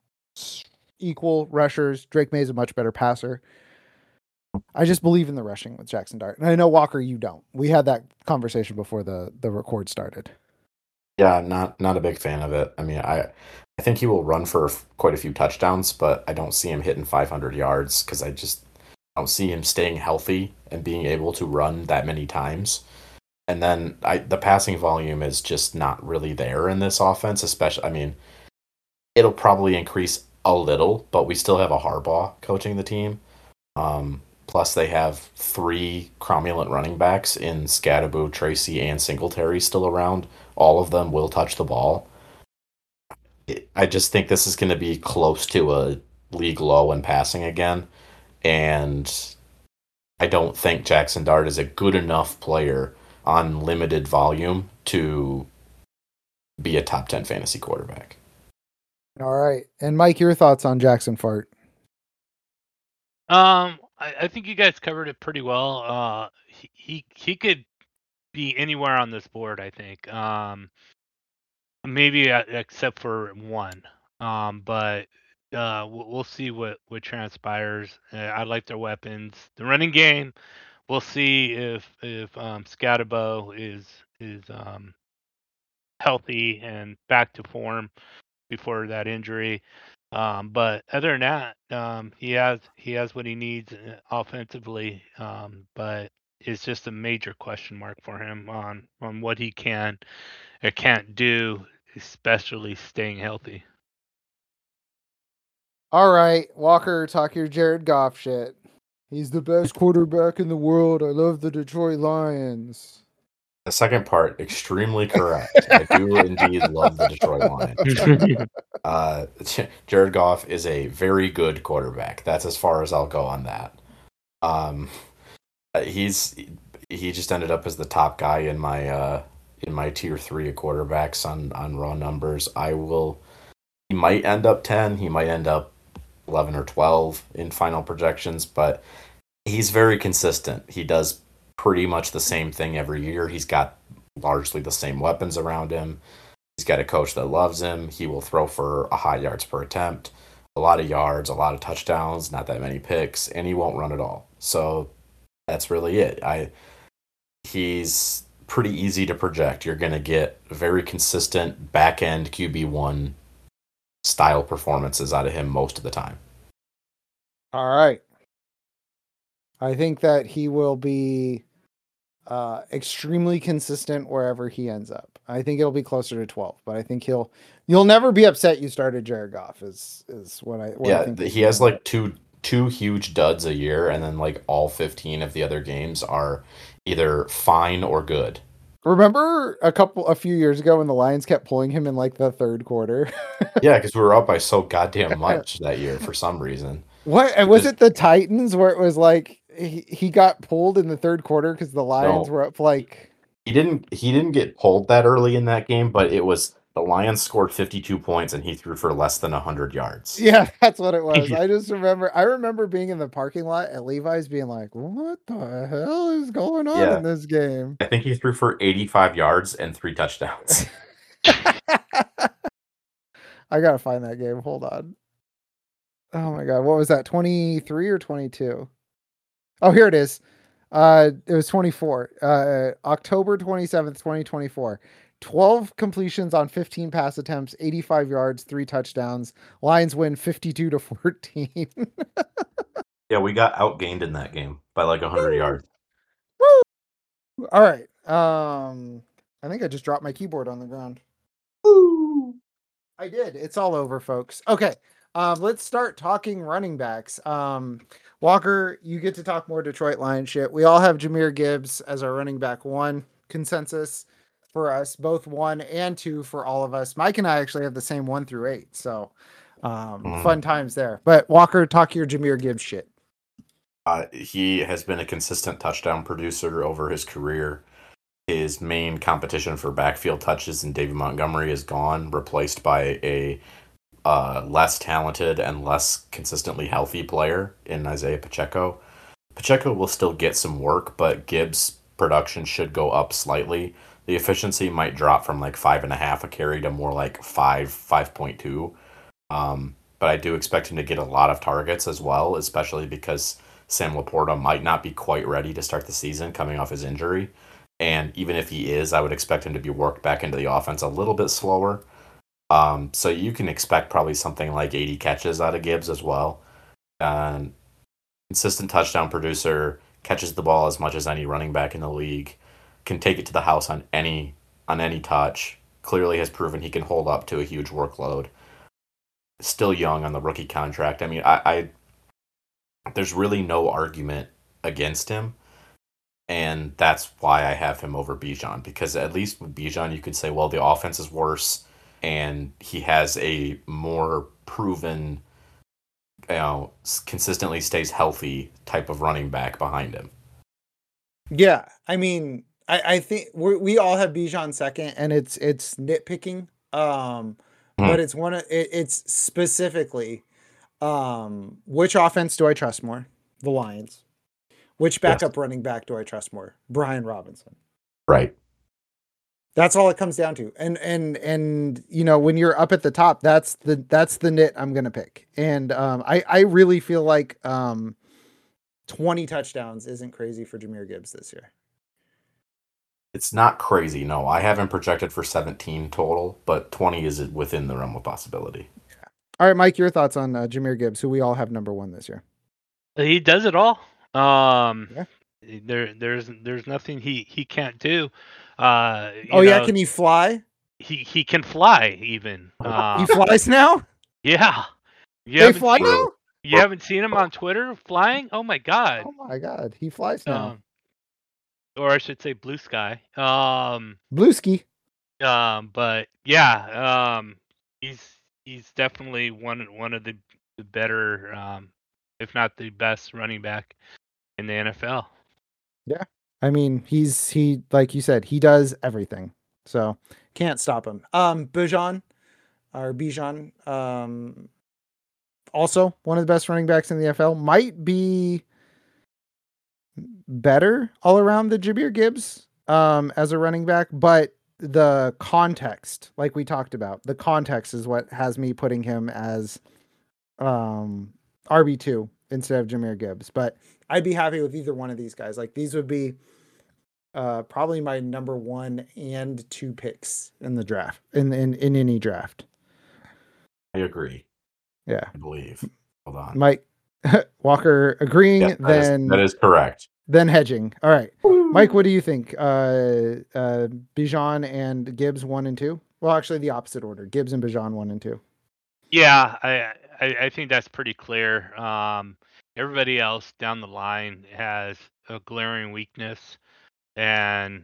equal rushers. Drake May is a much better passer. I just believe in the rushing with Jackson Dart. And I know, Walker, you don't. We had that conversation before the record started. Yeah, not a big fan of it. I mean, I think he will run for quite a few touchdowns, but I don't see him hitting 500 yards because I just don't see him staying healthy and being able to run that many times. And then the passing volume is just not really there in this offense, especially, it'll probably increase a little, but we still have a Harbaugh coaching the team. Plus they have 3 cromulent running backs in Scadaboo, Tracy, and Singletary still around. All of them will touch the ball. I just think this is going to be close to a league low in passing again. And I don't think Jackson Dart is a good enough player on limited volume to be a top 10 fantasy quarterback. All right. And Mike, your thoughts on Jackson Fart? I think you guys covered it pretty well. He could be anywhere on this board, I think. Maybe except for one. But we'll see what transpires. I like their weapons. The running game, we'll see if Scadabo is healthy and back to form before that injury. But other than that, he has what he needs offensively. But it's just a major question mark for him on what he can or can't do, especially staying healthy. All right, Walker, talk your Jared Goff shit. He's the best quarterback in the world. I love the Detroit Lions. The second part, extremely correct. I do indeed love the Detroit Lions. Jared Goff is a very good quarterback. That's as far as I'll go on that. He just ended up as the top guy in my tier 3 of quarterbacks on raw numbers. He might end up 10. He might end up 11 or 12 in final projections, but he's very consistent. He does pretty much the same thing every year. He's got largely the same weapons around him. He's got a coach that loves him. He will throw for a high yards per attempt, a lot of yards, a lot of touchdowns, not that many picks, and he won't run at all. So that's really it. He's pretty easy to project. You're going to get very consistent back end QB1 style performances out of him most of the time. All right. I think that he will be extremely consistent wherever he ends up. I think it'll be closer to 12, but I think you'll never be upset you started Jared Goff is what I think. He has like two huge duds a year, and then like all 15 of the other games are either fine or good. Remember a few years ago when the Lions kept pulling him in like the third quarter? Yeah, because we were up by so goddamn much that year for some reason. What was it? The Titans, where it was like he got pulled in the third quarter because the Lions were up like. He didn't get pulled that early in that game, but it was the Lions scored 52 points and he threw for less than 100 yards. Yeah, that's what it was. I remember being in the parking lot at Levi's being like, what the hell is going on in this game? I think he threw for 85 yards and 3 touchdowns. I gotta find that game. Hold on. Oh my god, what was that? 23 or 22? Oh, here it is. It was 24. October 27th, 2024. 12 completions on 15 pass attempts, 85 yards, 3 touchdowns. Lions win 52-14. Yeah, we got outgained in that game by like 100 yards. Woo! All right. I think I just dropped my keyboard on the ground. Woo! I did. It's all over, folks. Okay. Let's start talking running backs. Walker, you get to talk more Detroit Lions shit. We all have Jahmyr Gibbs as our running back 1 consensus for us, both 1 and 2 for all of us. Mike and I actually have the same 1 through 8. So, fun times there. But Walker, talk your Jahmyr Gibbs shit. He has been a consistent touchdown producer over his career. His main competition for backfield touches in David Montgomery is gone, replaced by a less talented and less consistently healthy player in Isaiah Pacheco. Pacheco will still get some work, but Gibbs' production should go up slightly. The efficiency might drop from like 5.5 a carry to more like 5.2. But I do expect him to get a lot of targets as well, especially because Sam Laporta might not be quite ready to start the season coming off his injury. And even if he is, I would expect him to be worked back into the offense a little bit slower. So you can expect probably something like 80 catches out of Gibbs as well. Consistent touchdown producer, catches the ball as much as any running back in the league, can take it to the house on any touch. Clearly has proven he can hold up to a huge workload. Still young on the rookie contract. I mean, I there's really no argument against him. And that's why I have him over Bijan, because at least with Bijan, you could say, well, the offense is worse, and he has a more proven, consistently stays healthy type of running back behind him. Yeah, I mean, I think we all have Bijan second, and it's nitpicking, but it's specifically, which offense do I trust more? The Lions. Which backup running back do I trust more? Brian Robinson. Right. That's all it comes down to. And when you're up at the top, that's the nit I'm gonna pick. And I really feel like 20 touchdowns isn't crazy for Jahmyr Gibbs this year. It's not crazy, no. I haven't projected for 17 total, but 20 is within the realm of possibility. All right, Mike, your thoughts on Jahmyr Gibbs, who we all have number 1 this year. He does it all. There's nothing he can't do. Can he fly? He can fly even. He flies now? Yeah. They fly now? You haven't seen him on Twitter flying? Oh my god. Oh my god, he flies now. Or I should say blue sky. Blue ski. But yeah, he's definitely one of the better, if not the best running back in the NFL. Yeah. I mean, he like you said, he does everything. So can't stop him. Bijan, also one of the best running backs in the NFL, might be better all around than Jahmyr Gibbs as a running back, but the context, like we talked about, the context is what has me putting him as RB2 instead of Jahmyr Gibbs. But I'd be happy with either one of these guys. Like these would be probably my number 1 and 2 picks in the draft, in any draft. I agree. Yeah. I believe. Hold on. Mike Walker agreeing, Yeah, that is correct. Then hedging. All right. Mike, what do you think? Bijan and Gibbs 1 and 2? Well, actually the opposite order. Gibbs and Bijan 1 and 2. Yeah, I think that's pretty clear. Everybody else down the line has a glaring weakness, and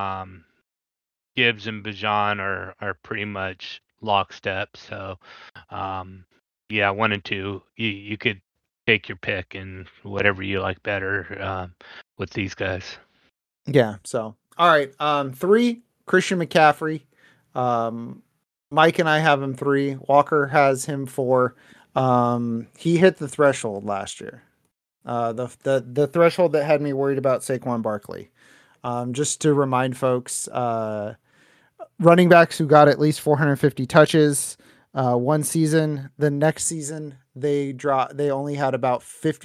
Gibbs and Bijan are pretty much lockstep. So, yeah, 1 and 2, you could take your pick and whatever you like better with these guys. Yeah. So, all right. 3, Christian McCaffrey. Mike and I have him 3. Walker has him 4. He hit the threshold last year. The threshold that had me worried about Saquon Barkley. Just to remind folks, running backs who got at least 450 touches one season, the next season they only had about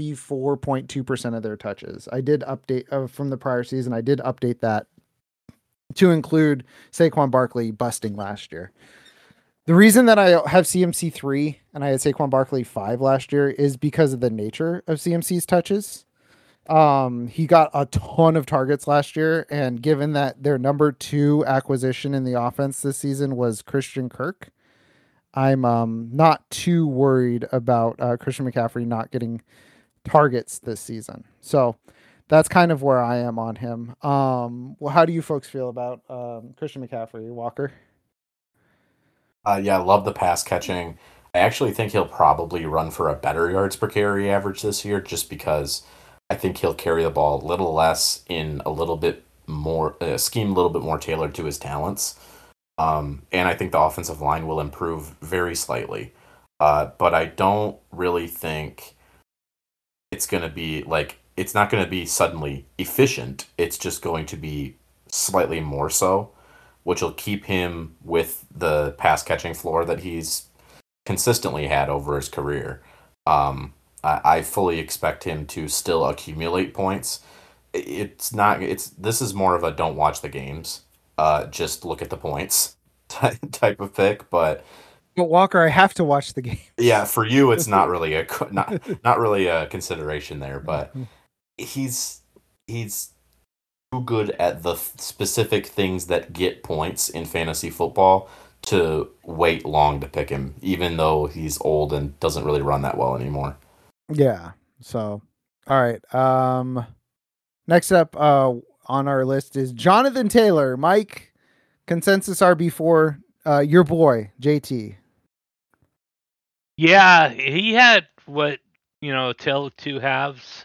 54.2% of their touches. I did update from the prior season. I did update that to include Saquon Barkley busting last year. The reason that I have CMC 3 and I had Saquon Barkley 5 last year is because of the nature of CMC's touches. He got a ton of targets last year, and given that their number 2 acquisition in the offense this season was Christian Kirk, I'm not too worried about Christian McCaffrey not getting targets this season. So that's kind of where I am on him. Well, how do you folks feel about Christian McCaffrey, Walker? Yeah, I love the pass catching. I actually think he'll probably run for a better yards per carry average this year, just because I think he'll carry the ball a little less in a little bit more scheme, a little bit more tailored to his talents. And I think the offensive line will improve very slightly. But I don't really think it's going to be it's not going to be suddenly efficient. It's just going to be slightly more so, which will keep him with the pass catching floor that he's consistently had over his career. I fully expect him to still accumulate points. This is more of a don't watch the games, just look at the points type of pick. But Walker, I have to watch the game. Yeah, for you, it's not really not really a consideration there. But he's too good at the specific things that get points in fantasy football to wait long to pick him, even though he's old and doesn't really run that well anymore. Yeah. So, all right. Next up on our list is Jonathan Taylor. Mike, consensus RB4, your boy, JT. Yeah, he had what, tale of two halves.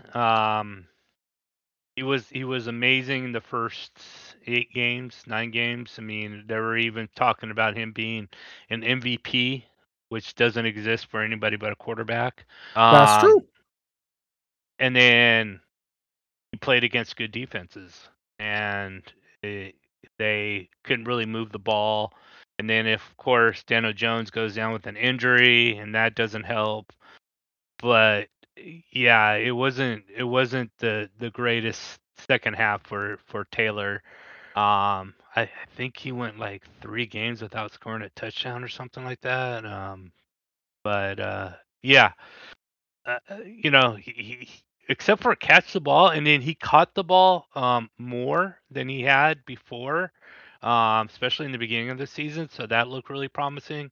He was amazing in the first 9 games. I mean, they were even talking about him being an MVP, which doesn't exist for anybody but a quarterback. That's true. And then he played against good defenses, and they couldn't really move the ball. And then, of course, Daniel Jones goes down with an injury, and that doesn't help. But yeah, it wasn't the greatest second half for Taylor. I think he went like 3 games without scoring a touchdown or something like that. Yeah, he except for catch the ball, and then he caught the ball more than he had before, especially in the beginning of the season. So that looked really promising.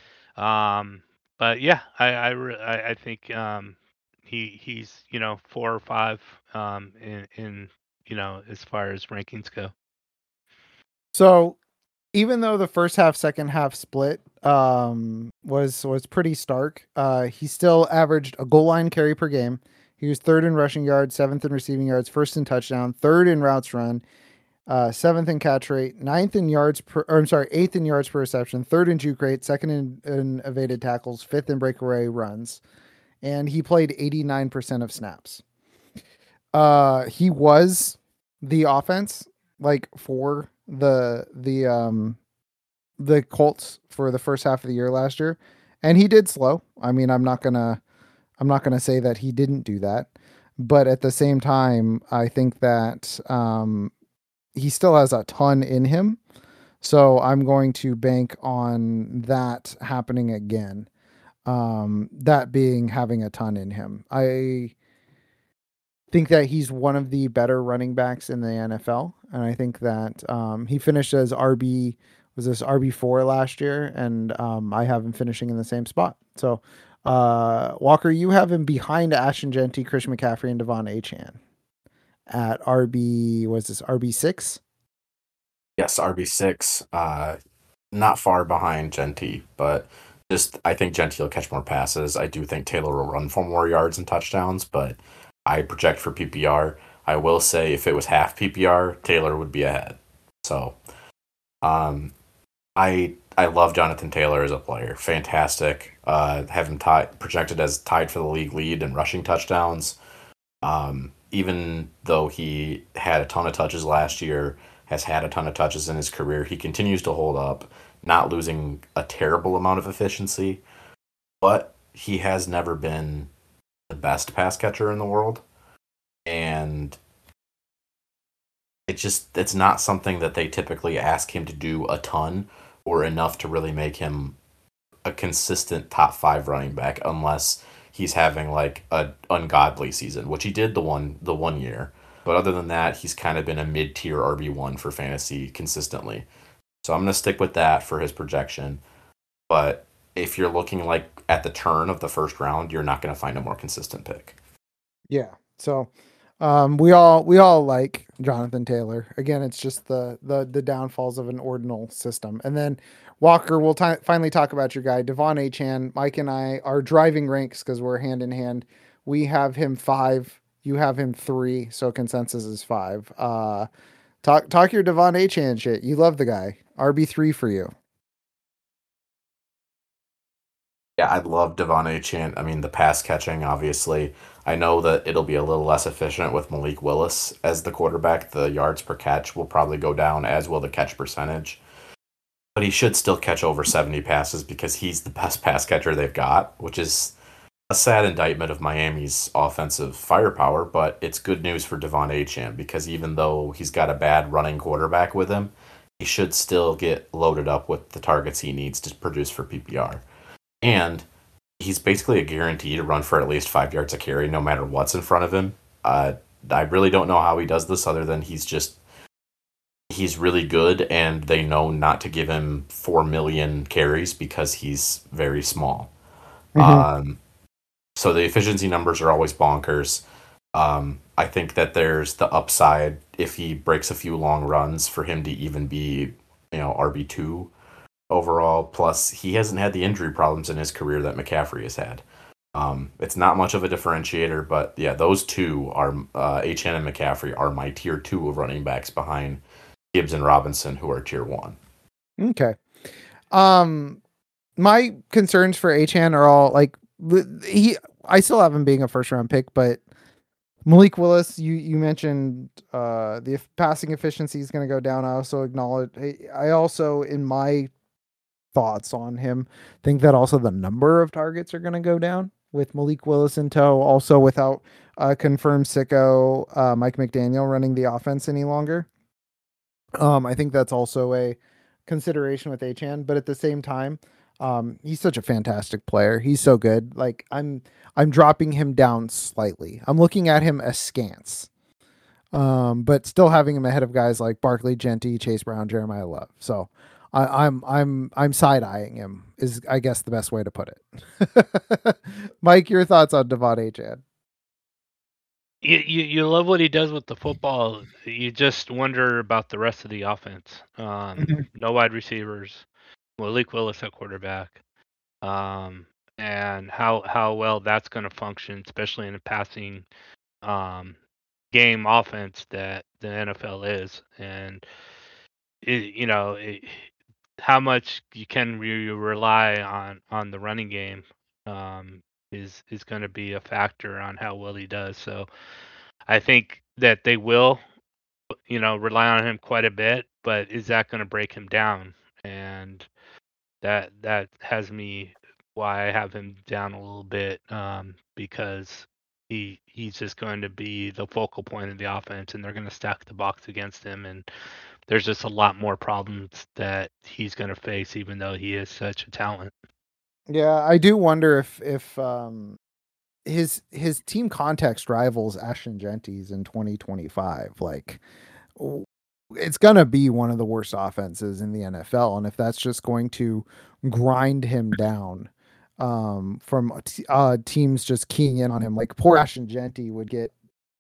But yeah, I think he's 4 or 5 in as far as rankings go. So even though the first half, second half split was pretty stark, he still averaged a goal line carry per game. He was 3rd in rushing yards, 7th in receiving yards, 1st in touchdown, 3rd in routes run, 7th in catch rate, 8th in yards per reception, 3rd in juke rate, 2nd in evaded tackles, 5th in breakaway runs. and he played 89% of snaps. He was the offense like for the Colts for the first half of the year last year, and he did slow. I mean, I'm not gonna say that he didn't do that, but at the same time, I think that he still has a ton in him. So I'm going to bank on that happening again. That being having a ton in him. I think that he's one of the better running backs in the NFL, and I think that he finished as RB4 last year, and I have him finishing in the same spot. So, Walker, you have him behind Ashton Genty, Christian McCaffrey, and Devon Achane at RB. Was this RB6? Yes, RB6. Not far behind Genty, but just I think Genty will catch more passes. I do think Taylor will run for more yards and touchdowns, but I project for PPR. I will say if it was half PPR, Taylor would be ahead. So, I love Jonathan Taylor as a player. Fantastic. Have him projected as tied for the league lead in rushing touchdowns. Even though he had a ton of touches last year, has had a ton of touches in his career, he continues to hold up, not losing a terrible amount of efficiency, but he has never been the best pass catcher in the world. And it's not something that they typically ask him to do a ton or enough to really make him a consistent top 5 running back unless he's having like a ungodly season, which he did the one year. But other than that, he's kind of been a mid-tier RB1 for fantasy consistently. So I'm going to stick with that for his projection. But if you're looking like at the turn of the first round, you're not going to find a more consistent pick. Yeah. So we all like Jonathan Taylor. Again, it's just the downfalls of an ordinal system. And then Walker, we'll finally talk about your guy, Devon Achane. Mike and I are driving ranks because we're hand in hand. We have him 5. You have him 3. So consensus is 5. Talk your Devon Achane shit. You love the guy. RB3 for you. Yeah, I love Devon Achane. I mean, the pass catching, obviously. I know that it'll be a little less efficient with Malik Willis as the quarterback. The yards per catch will probably go down, as will the catch percentage. But he should still catch over 70 passes because he's the best pass catcher they've got, which is a sad indictment of Miami's offensive firepower. But it's good news for Devon Achane because even though he's got a bad running quarterback with him, he should still get loaded up with the targets he needs to produce for PPR. And he's basically a guarantee to run for at least 5 yards a carry no matter what's in front of him. I really don't know how he does this other than he's really good and they know not to give him 4 million carries because he's very small. Mhm. So the efficiency numbers are always bonkers. I think that there's the upside if he breaks a few long runs for him to even be, RB2 overall. Plus, he hasn't had the injury problems in his career that McCaffrey has had. It's not much of a differentiator, but yeah, those two are HN and McCaffrey are my tier 2 of running backs behind Gibbs and Robinson, who are tier 1. Okay. My concerns for Achan are all like I still have him being a first round pick, but Malik Willis, you mentioned the passing efficiency is going to go down. I also acknowledge I also in my thoughts on him think that also the number of targets are going to go down with Malik Willis in tow, also without confirmed sicko Mike McDaniel running the offense any longer. I think that's also a consideration with Achan, but at the same time, he's such a fantastic player. He's so good. Like I'm dropping him down slightly. I'm looking at him askance. But still having him ahead of guys like Barkley, Genty, Chase Brown, Jeremiah Love. So I'm side eyeing him is I guess the best way to put it. Mike, your thoughts on Devon Achan? You love what he does with the football. You just wonder about the rest of the offense. No wide receivers. Malik Willis at quarterback. And how well that's going to function, especially in a passing game offense that the NFL is, and how much you can rely on the running game. is going to be a factor on how well he does. So I think that they will, rely on him quite a bit, but is that going to break him down? And that has me why I have him down a little bit, because he's just going to be the focal point of the offense, and they're going to stack the box against him, and there's just a lot more problems that he's going to face, even though he is such a talent. Yeah, I do wonder if his team context rivals Ashton Genty's in 2025. Like, it's gonna be one of the worst offenses in the NFL, and if that's just going to grind him down, from teams just keying in on him, like poor Ashton Genty would get,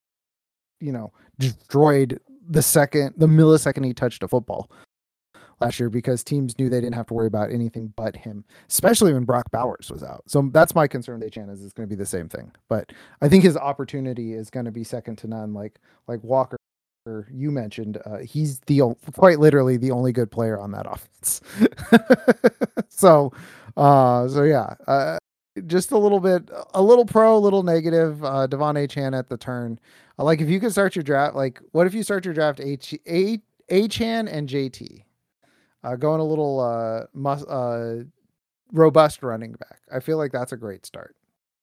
destroyed the millisecond he touched a football last year, because teams knew they didn't have to worry about anything but him, especially when Brock Bowers was out. So that's my concern with Achane, is it's going to be the same thing. But I think his opportunity is going to be second to none. Like Walker, you mentioned, he's quite literally the only good player on that offense. So yeah, just a little pro, a little negative. Devon Achane at the turn. Like, if you could start your draft, like, what if you start your draft Achane and JT? Going a little robust running back. I feel like that's a great start.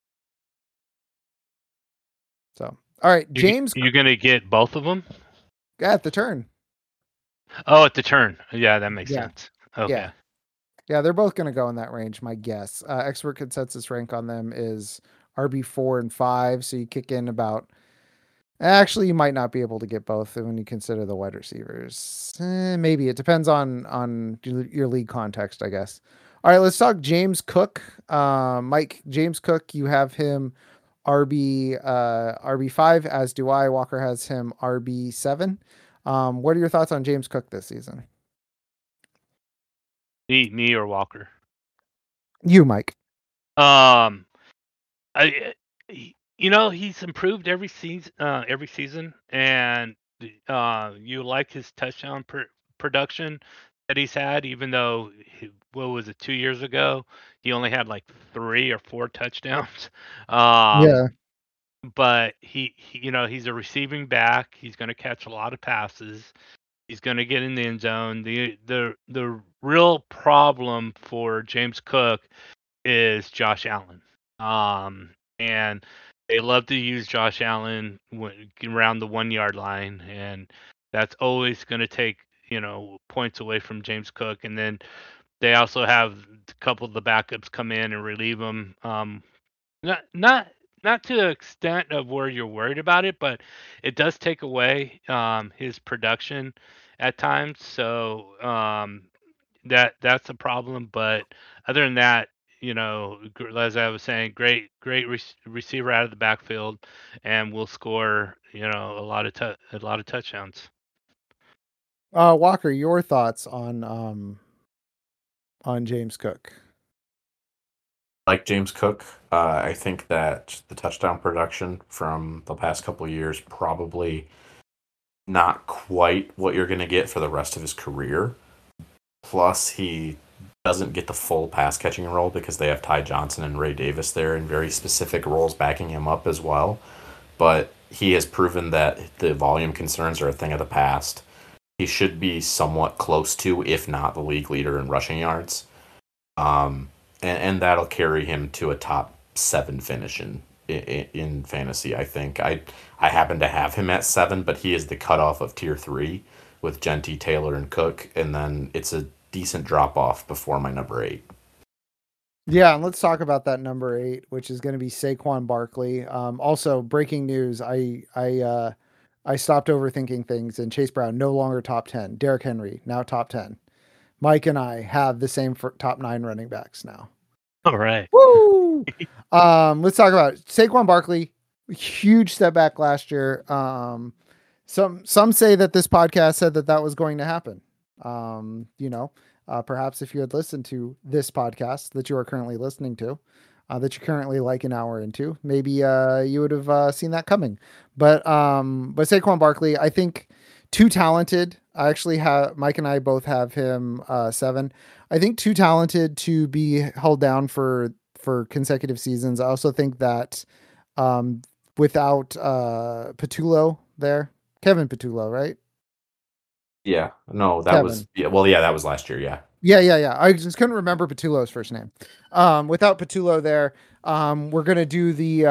So, all right, James. You're going to get both of them? At the turn. Oh, at the turn. Yeah, that makes sense. Okay. Yeah, they're both going to go in that range, my guess. Expert consensus rank on them is RB 4 and 5. So you kick in about... Actually, you might not be able to get both when you consider the wide receivers. Maybe. It depends on your league context, I guess. All right, let's talk James Cook. Mike, James Cook, you have him RB5, as do I. Walker has him RB7. What are your thoughts on James Cook this season? Me or Walker? You, Mike. He's improved every season, and you like his touchdown production that he's had, even though, what was it, 2 years ago, he only had like 3 or 4 touchdowns. Yeah. But he's a receiving back. He's going to catch a lot of passes. He's going to get in the end zone. The real problem for James Cook is Josh Allen. And they love to use Josh Allen around the 1 yard line, and that's always going to take points away from James Cook. And then they also have a couple of the backups come in and relieve him. Not to the extent of where you're worried about it, but it does take away his production at times. So that's a problem. But other than that, as I was saying, great receiver out of the backfield, and will score a lot of touchdowns. Walker, your thoughts on James Cook? Like James Cook, I think that the touchdown production from the past couple of years probably not quite what you're going to get for the rest of his career. Plus, he doesn't get the full pass catching role because they have Ty Johnson and Ray Davis there in very specific roles backing him up as well. But he has proven that the volume concerns are a thing of the past. He should be somewhat close to, if not the league leader in rushing yards. And that'll carry him to a top 7 finish in fantasy, I think. I happen to have him at 7, but he is the cutoff of tier 3 with Genty, Taylor, and Cook, and then it's a decent drop off before my number 8. Yeah, and let's talk about that number 8, which is going to be Saquon Barkley. Also, breaking news: I stopped overthinking things, and Chase Brown no longer top 10. Derrick Henry now top 10. Mike and I have the same for top 9 running backs now. All right. Woo! Let's talk about Saquon Barkley. Huge step back last year. Some say that this podcast said that was going to happen. Perhaps if you had listened to this podcast that you are currently listening to, that you're currently like an hour into, maybe you would have seen that coming. But Saquon Barkley, I think, too talented. I actually have Mike and I both have him 7. I think too talented to be held down for for consecutive seasons. I also think that without Patullo there, Kevin Patullo, right? Yeah. No, that Kevin. was yeah. Well, yeah, that was last year. Yeah. Yeah. I just couldn't remember Patullo's first name. Without Patullo there, we're gonna do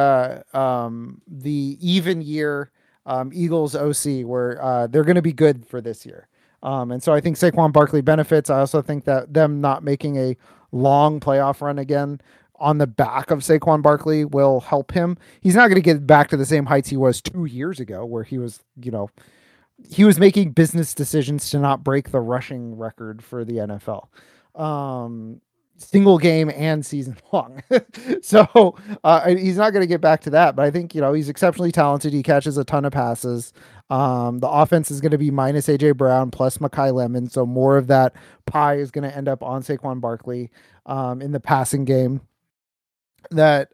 the even year Eagles OC where they're gonna be good for this year. And so I think Saquon Barkley benefits. I also think that them not making a long playoff run again on the back of Saquon Barkley will help him. He's not going to get back to the same heights he was 2 years ago, where he was, he was making business decisions to not break the rushing record for the NFL. Single game and season long. So he's not going to get back to that, but I think, he's exceptionally talented. He catches a ton of passes. The offense is going to be minus AJ Brown plus Mekhi Lemon. So more of that pie is going to end up on Saquon Barkley in the passing game. That,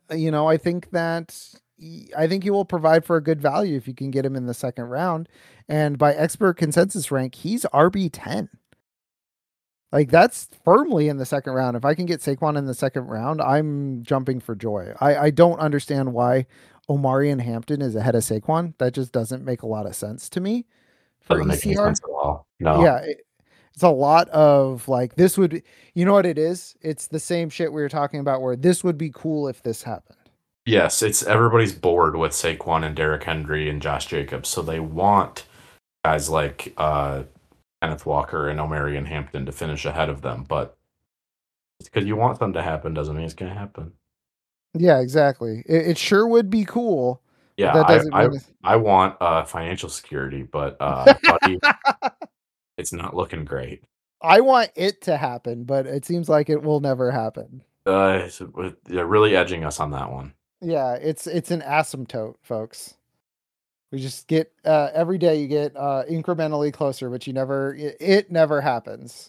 I think he will provide for a good value if you can get him in the second round. And by expert consensus rank, he's RB10. Like, that's firmly in the second round. If I can get Saquon in the second round, I'm jumping for joy. I don't understand why Omarion Hampton is ahead of Saquon. That just doesn't make a lot of sense to me for Doesn't make any ECR. sense at all. No. Yeah, it's a lot of like, this would be, you know what it is? It's the same shit we were talking about where this would be cool if this happened. Yes, it's everybody's bored with Saquon and Derrick Henry and Josh Jacobs, so they want guys like Kenneth Walker and Omarion Hampton to finish ahead of them. But because you want something to happen doesn't mean it's going to happen. Yeah, exactly. It sure would be cool. Yeah, That doesn't mean I want financial security, but buddy, it's not looking great. I want it to happen, but it seems like it will never happen. They're really edging us on that one. Yeah, it's an asymptote, folks. We just get every day you get incrementally closer, but it never happens.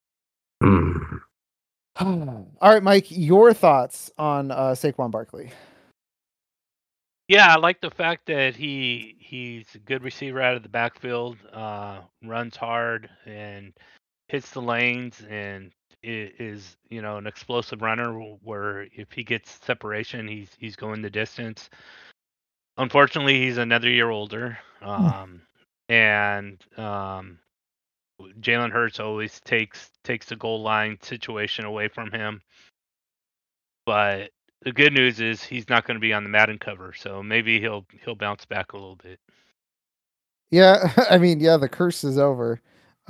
All right, Mike, your thoughts on Saquon Barkley? Yeah, I like the fact that he's a good receiver out of the backfield, runs hard and hits the lanes, and is an explosive runner where if he gets separation, he's going the distance. Unfortunately, he's another year older, and Jalen Hurts always takes the goal line situation away from him. But the good news is he's not going to be on the Madden cover, so maybe he'll bounce back a little bit. Yeah, I mean, yeah, the curse is over.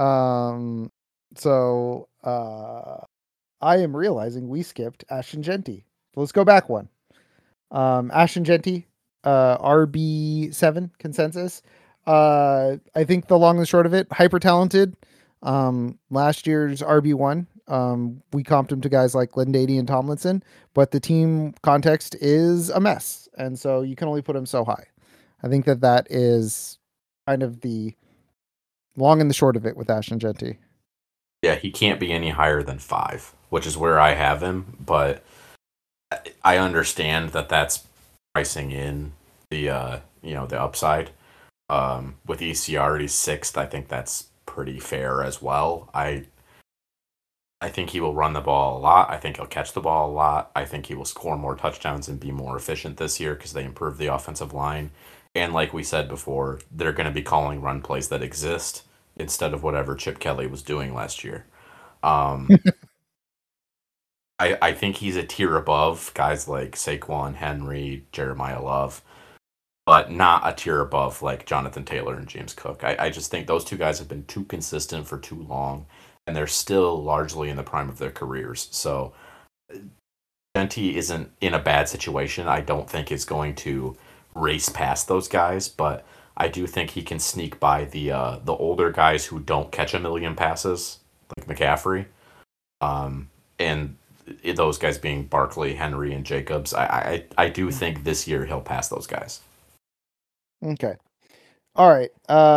So I am realizing we skipped Ashton Jeanty. Let's go back one. Ashton Jeanty, RB7 consensus. I think the long and short of it, hyper talented. Last year's RB1. We comped him to guys like Lindady and Tomlinson, but the team context is a mess, and so you can only put him so high. I think that is kind of the long and the short of it with Ashton Jeanty. Yeah, he can't be any higher than 5, which is where I have him, but I understand that that's pricing in the the upside. With ECR, he's 6th. I think that's pretty fair as well. I think he will run the ball a lot. I think he'll catch the ball a lot. I think he will score more touchdowns and be more efficient this year because they improved the offensive line. And like we said before, they're going to be calling run plays that exist instead of whatever Chip Kelly was doing last year. I think he's a tier above guys like Saquon, Henry, Jeremiah Love, but not a tier above like Jonathan Taylor and James Cook. I just think those two guys have been too consistent for too long, and they're still largely in the prime of their careers. So Jeanty isn't in a bad situation. I don't think is going to race past those guys, but I do think he can sneak by the older guys who don't catch a million passes, like McCaffrey. And those guys being Barkley, Henry, and Jacobs. I do think this year he'll pass those guys. Okay. All right.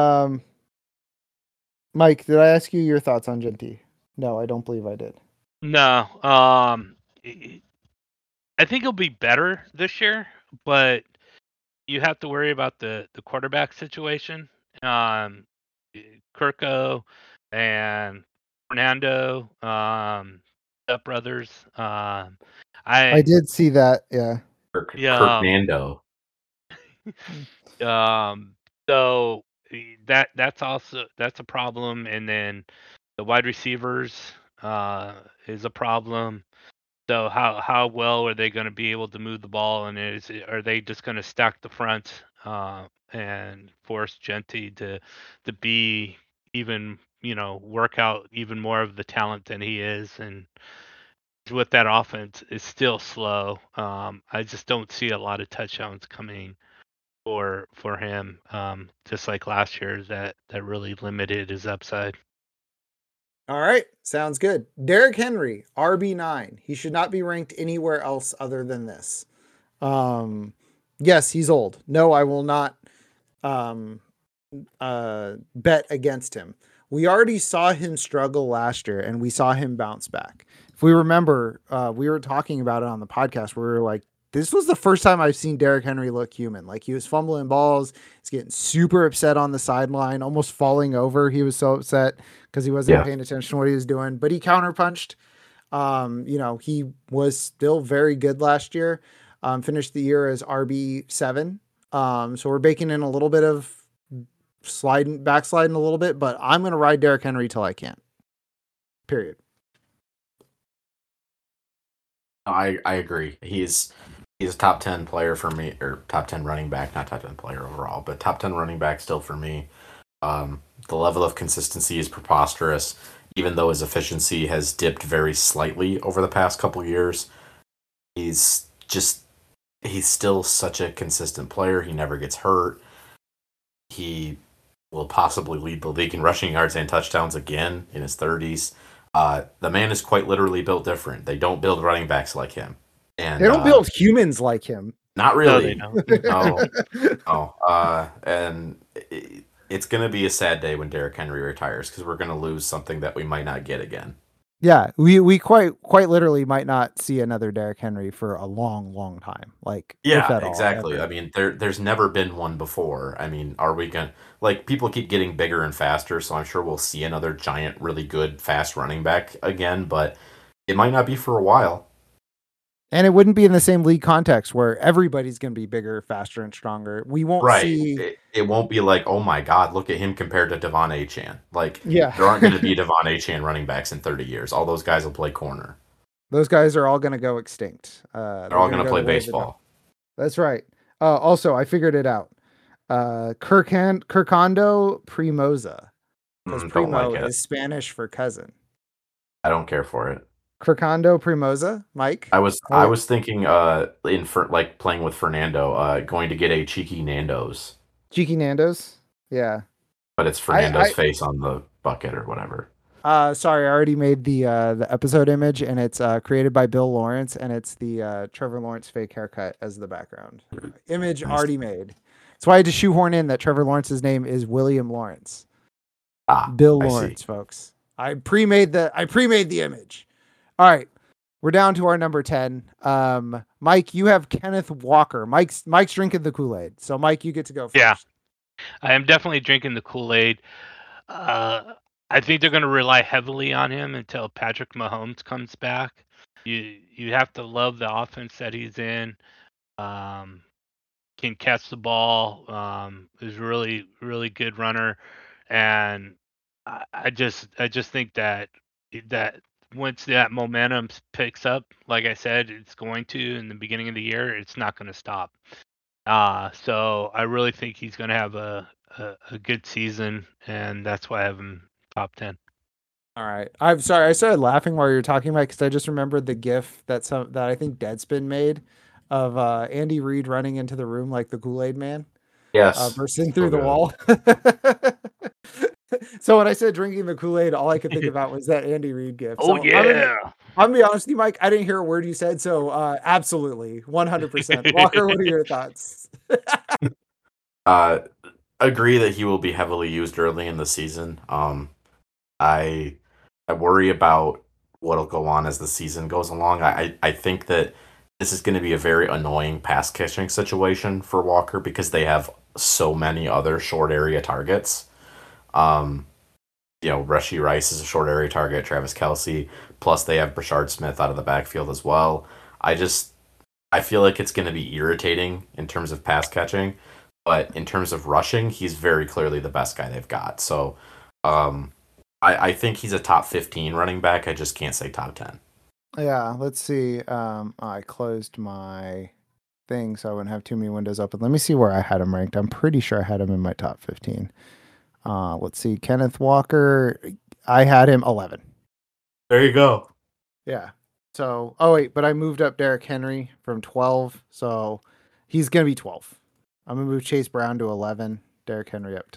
Mike, did I ask you your thoughts on Jeanty? No, I don't believe I did. No. I think he'll be better this year, but you have to worry about the quarterback situation. Kirko and Fernando, Brothers. I did see that. Yeah. Yeah. Kirknando. So that's a problem, and then the wide receivers is a problem. So how well are they going to be able to move the ball, and are they just going to stack the front and force Genty to be even work out even more of the talent than he is, and with that offense is still slow. I just don't see a lot of touchdowns coming for him, just like last year that really limited his upside. All right, sounds good. Derrick Henry, RB9. He should not be ranked anywhere else other than this. Yes, he's old. No, I will not bet against him. We already saw him struggle last year, and we saw him bounce back. If we remember, we were talking about it on the podcast where we were like, this was the first time I've seen Derrick Henry look human. Like, he was fumbling balls. He's getting super upset on the sideline, almost falling over. He was so upset because he wasn't paying attention to what he was doing, but he counterpunched. He was still very good last year. Finished the year as RB7. So we're baking in a little bit of backsliding a little bit, but I'm going to ride Derrick Henry till I can't. Period. I agree. He's a top 10 player for me, or top 10 running back, not top 10 player overall, but top 10 running back still for me. The level of consistency is preposterous, even though his efficiency has dipped very slightly over the past couple years. He's still such a consistent player. He never gets hurt. He will possibly lead the league in rushing yards and touchdowns again in his 30s. The man is quite literally built different. They don't build running backs like him. And they don't build humans like him. Not really. No. And it's going to be a sad day when Derrick Henry retires because we're going to lose something that we might not get again. Yeah, we quite literally might not see another Derrick Henry for a long, long time. Like, yeah, exactly. I mean, there's never been one before. I mean, are we going to, like, people keep getting bigger and faster, so I'm sure we'll see another giant, really good, fast running back again, but it might not be for a while. And it wouldn't be in the same league context where everybody's going to be bigger, faster, and stronger. We won't see... It won't be like, oh my God, look at him compared to Devon Achane. Like, there aren't going to be Devon Achane running backs in 30 years. All those guys will play corner. Those guys are all going to go extinct. They're all going to play baseball. That's right. Also, I figured it out. Kirkando Primoza. Because Primo is Spanish for cousin. I don't care for it. Kirkando Primoza, Mike. I was thinking like playing with Fernando, going to get a Cheeky Nando's. Cheeky Nando's, yeah. But it's Fernando's face on the bucket or whatever. Sorry, I already made the episode image, and it's created by Bill Lawrence, and it's the Trevor Lawrence fake haircut as the background. Image already made. That's why I had to shoehorn in that Trevor Lawrence's name is William Lawrence. Bill Lawrence, folks. I pre-made the image. All right, we're down to our number 10. Mike, you have Kenneth Walker. Mike's drinking the Kool-Aid. So, Mike, you get to go first. Yeah, I am definitely drinking the Kool-Aid. I think they're going to rely heavily on him until Patrick Mahomes comes back. You have to love the offense that he's in. Can catch the ball. Is really, really good runner, and I just think that once that momentum picks up, like I said, it's going to in the beginning of the year, it's not going to stop. So I really think he's going to have a good season, and that's why I have him top 10. All right. I'm sorry. I started laughing while you were talking about because I just remembered the GIF that I think Deadspin made of Andy Reid running into the room like the Kool-Aid man. Yes. Bursting through the wall. So when I said drinking the Kool-Aid, all I could think about was that Andy Reid GIF. Oh, so yeah. I'm gonna be honest with you, Mike. I didn't hear a word you said, so absolutely, 100%. Walker, what are your thoughts? Agree that he will be heavily used early in the season. I worry about what'll go on as the season goes along. I think that this is going to be a very annoying pass catching situation for Walker because they have so many other short area targets. Rashee Rice is a short area target, Travis Kelce, plus they have Brashard Smith out of the backfield as well. I feel like it's going to be irritating in terms of pass catching, but in terms of rushing, he's very clearly the best guy they've got. So, um, I think he's a top 15 running back. I just can't say top 10. Yeah, let's see. I closed my thing so I wouldn't have too many windows open. Let me see where I had him ranked. I'm pretty sure I had him in my top 15. Let's see. Kenneth Walker, I had him 11. There you go. Yeah. So, oh wait, but I moved up Derrick Henry from 12, so he's gonna be 12. I'm gonna move Chase Brown to 11, Derrick Henry up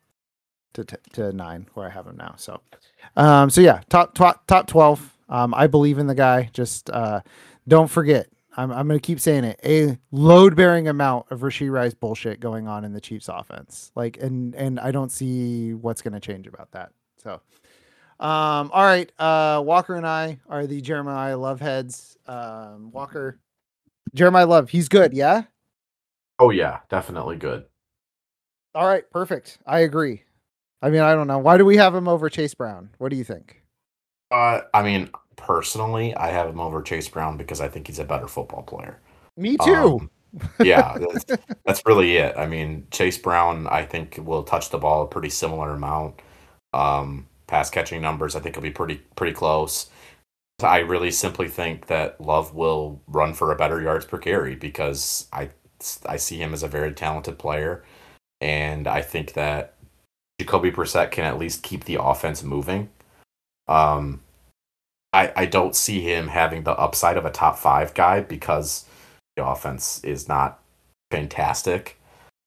to 9, where I have him now. So, so yeah, top 12. I believe in the guy. Just don't forget. I'm gonna keep saying it. A load bearing amount of Rashee Rice bullshit going on in the Chiefs offense. Like, and I don't see what's gonna change about that. So. All right. Walker and I are the Jeremiah Love heads. Walker, Jeremiah Love, he's good. Yeah. Oh yeah, definitely good. All right. Perfect. I agree. I mean, I don't know. Why do we have him over Chase Brown? What do you think? I mean, personally, I have him over Chase Brown because I think he's a better football player. Me too. Yeah, that's really it. I mean, Chase Brown, I think will touch the ball a pretty similar amount. Pass catching numbers, I think will be pretty close. I really simply think that Love will run for a better yards per carry because I see him as a very talented player, and I think that Jacoby Brissett can at least keep the offense moving. Um, I don't see him having the upside of a top 5 guy because the offense is not fantastic.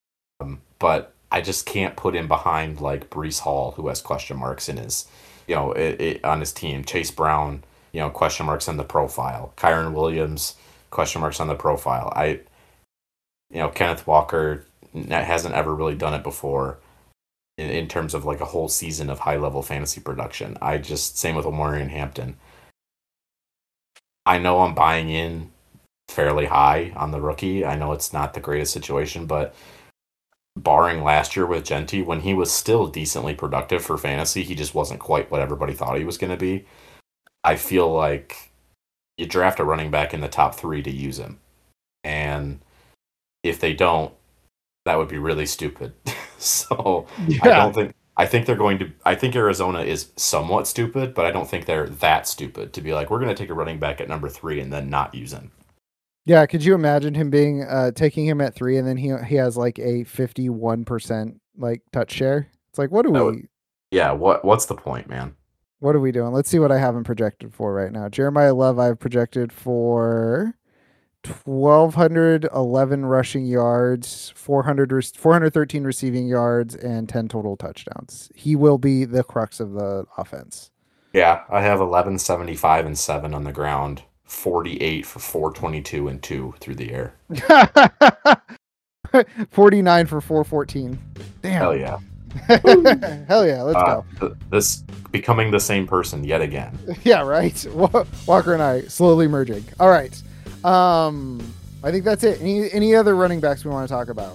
But I just can't put him behind like Breece Hall, who has question marks in his, on his team. Chase Brown, question marks on the profile. Kyron Williams, question marks on the profile. Kenneth Walker hasn't ever really done it before in terms of like a whole season of high level fantasy production. Same with Omarion Hampton. I know I'm buying in fairly high on the rookie. I know it's not the greatest situation, but barring last year with Genty, when he was still decently productive for fantasy, he just wasn't quite what everybody thought he was going to be. I feel like you draft a running back in the top 3 to use him. And if they don't, that would be really stupid. So Yeah. I think Arizona is somewhat stupid, but I don't think they're that stupid to be like, we're going to take a running back at number 3 and then not use him. Yeah. Could you imagine him being taking him at 3 and then he has like a 51% like touch share? It's like, What's the point, man? What are we doing? Let's see what I have him projected for right now. Jeremiah Love, I've projected for 1,211 rushing yards, 413 receiving yards, and 10 total touchdowns. He will be the crux of the offense. Yeah, I have 1175 and 7 on the ground, 48 for 422 and 2 through the air. 49 for 414. Damn. Hell yeah. Hell yeah, let's go. This becoming the same person yet again. Yeah, right. Walker and I slowly merging. All right. I think that's it. Any other running backs we want to talk about?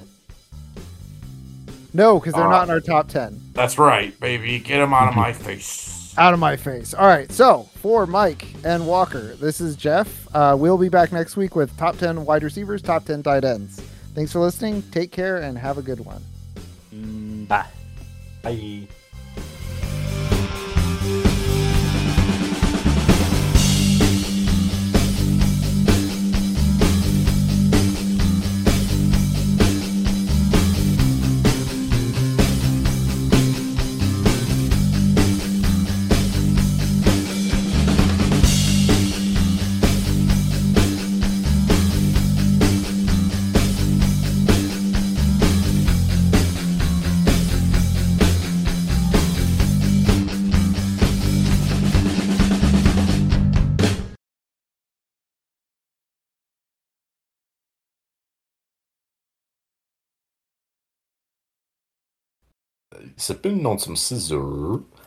No, because they're not in our top 10. That's right, baby. Get them out of my face. Out of my face. All right. So for Mike and Walker, this is Jeff. We'll be back next week with top 10 wide receivers, top 10 tight ends. Thanks for listening. Take care and have a good one. Bye. Bye. Sipping on some scissor.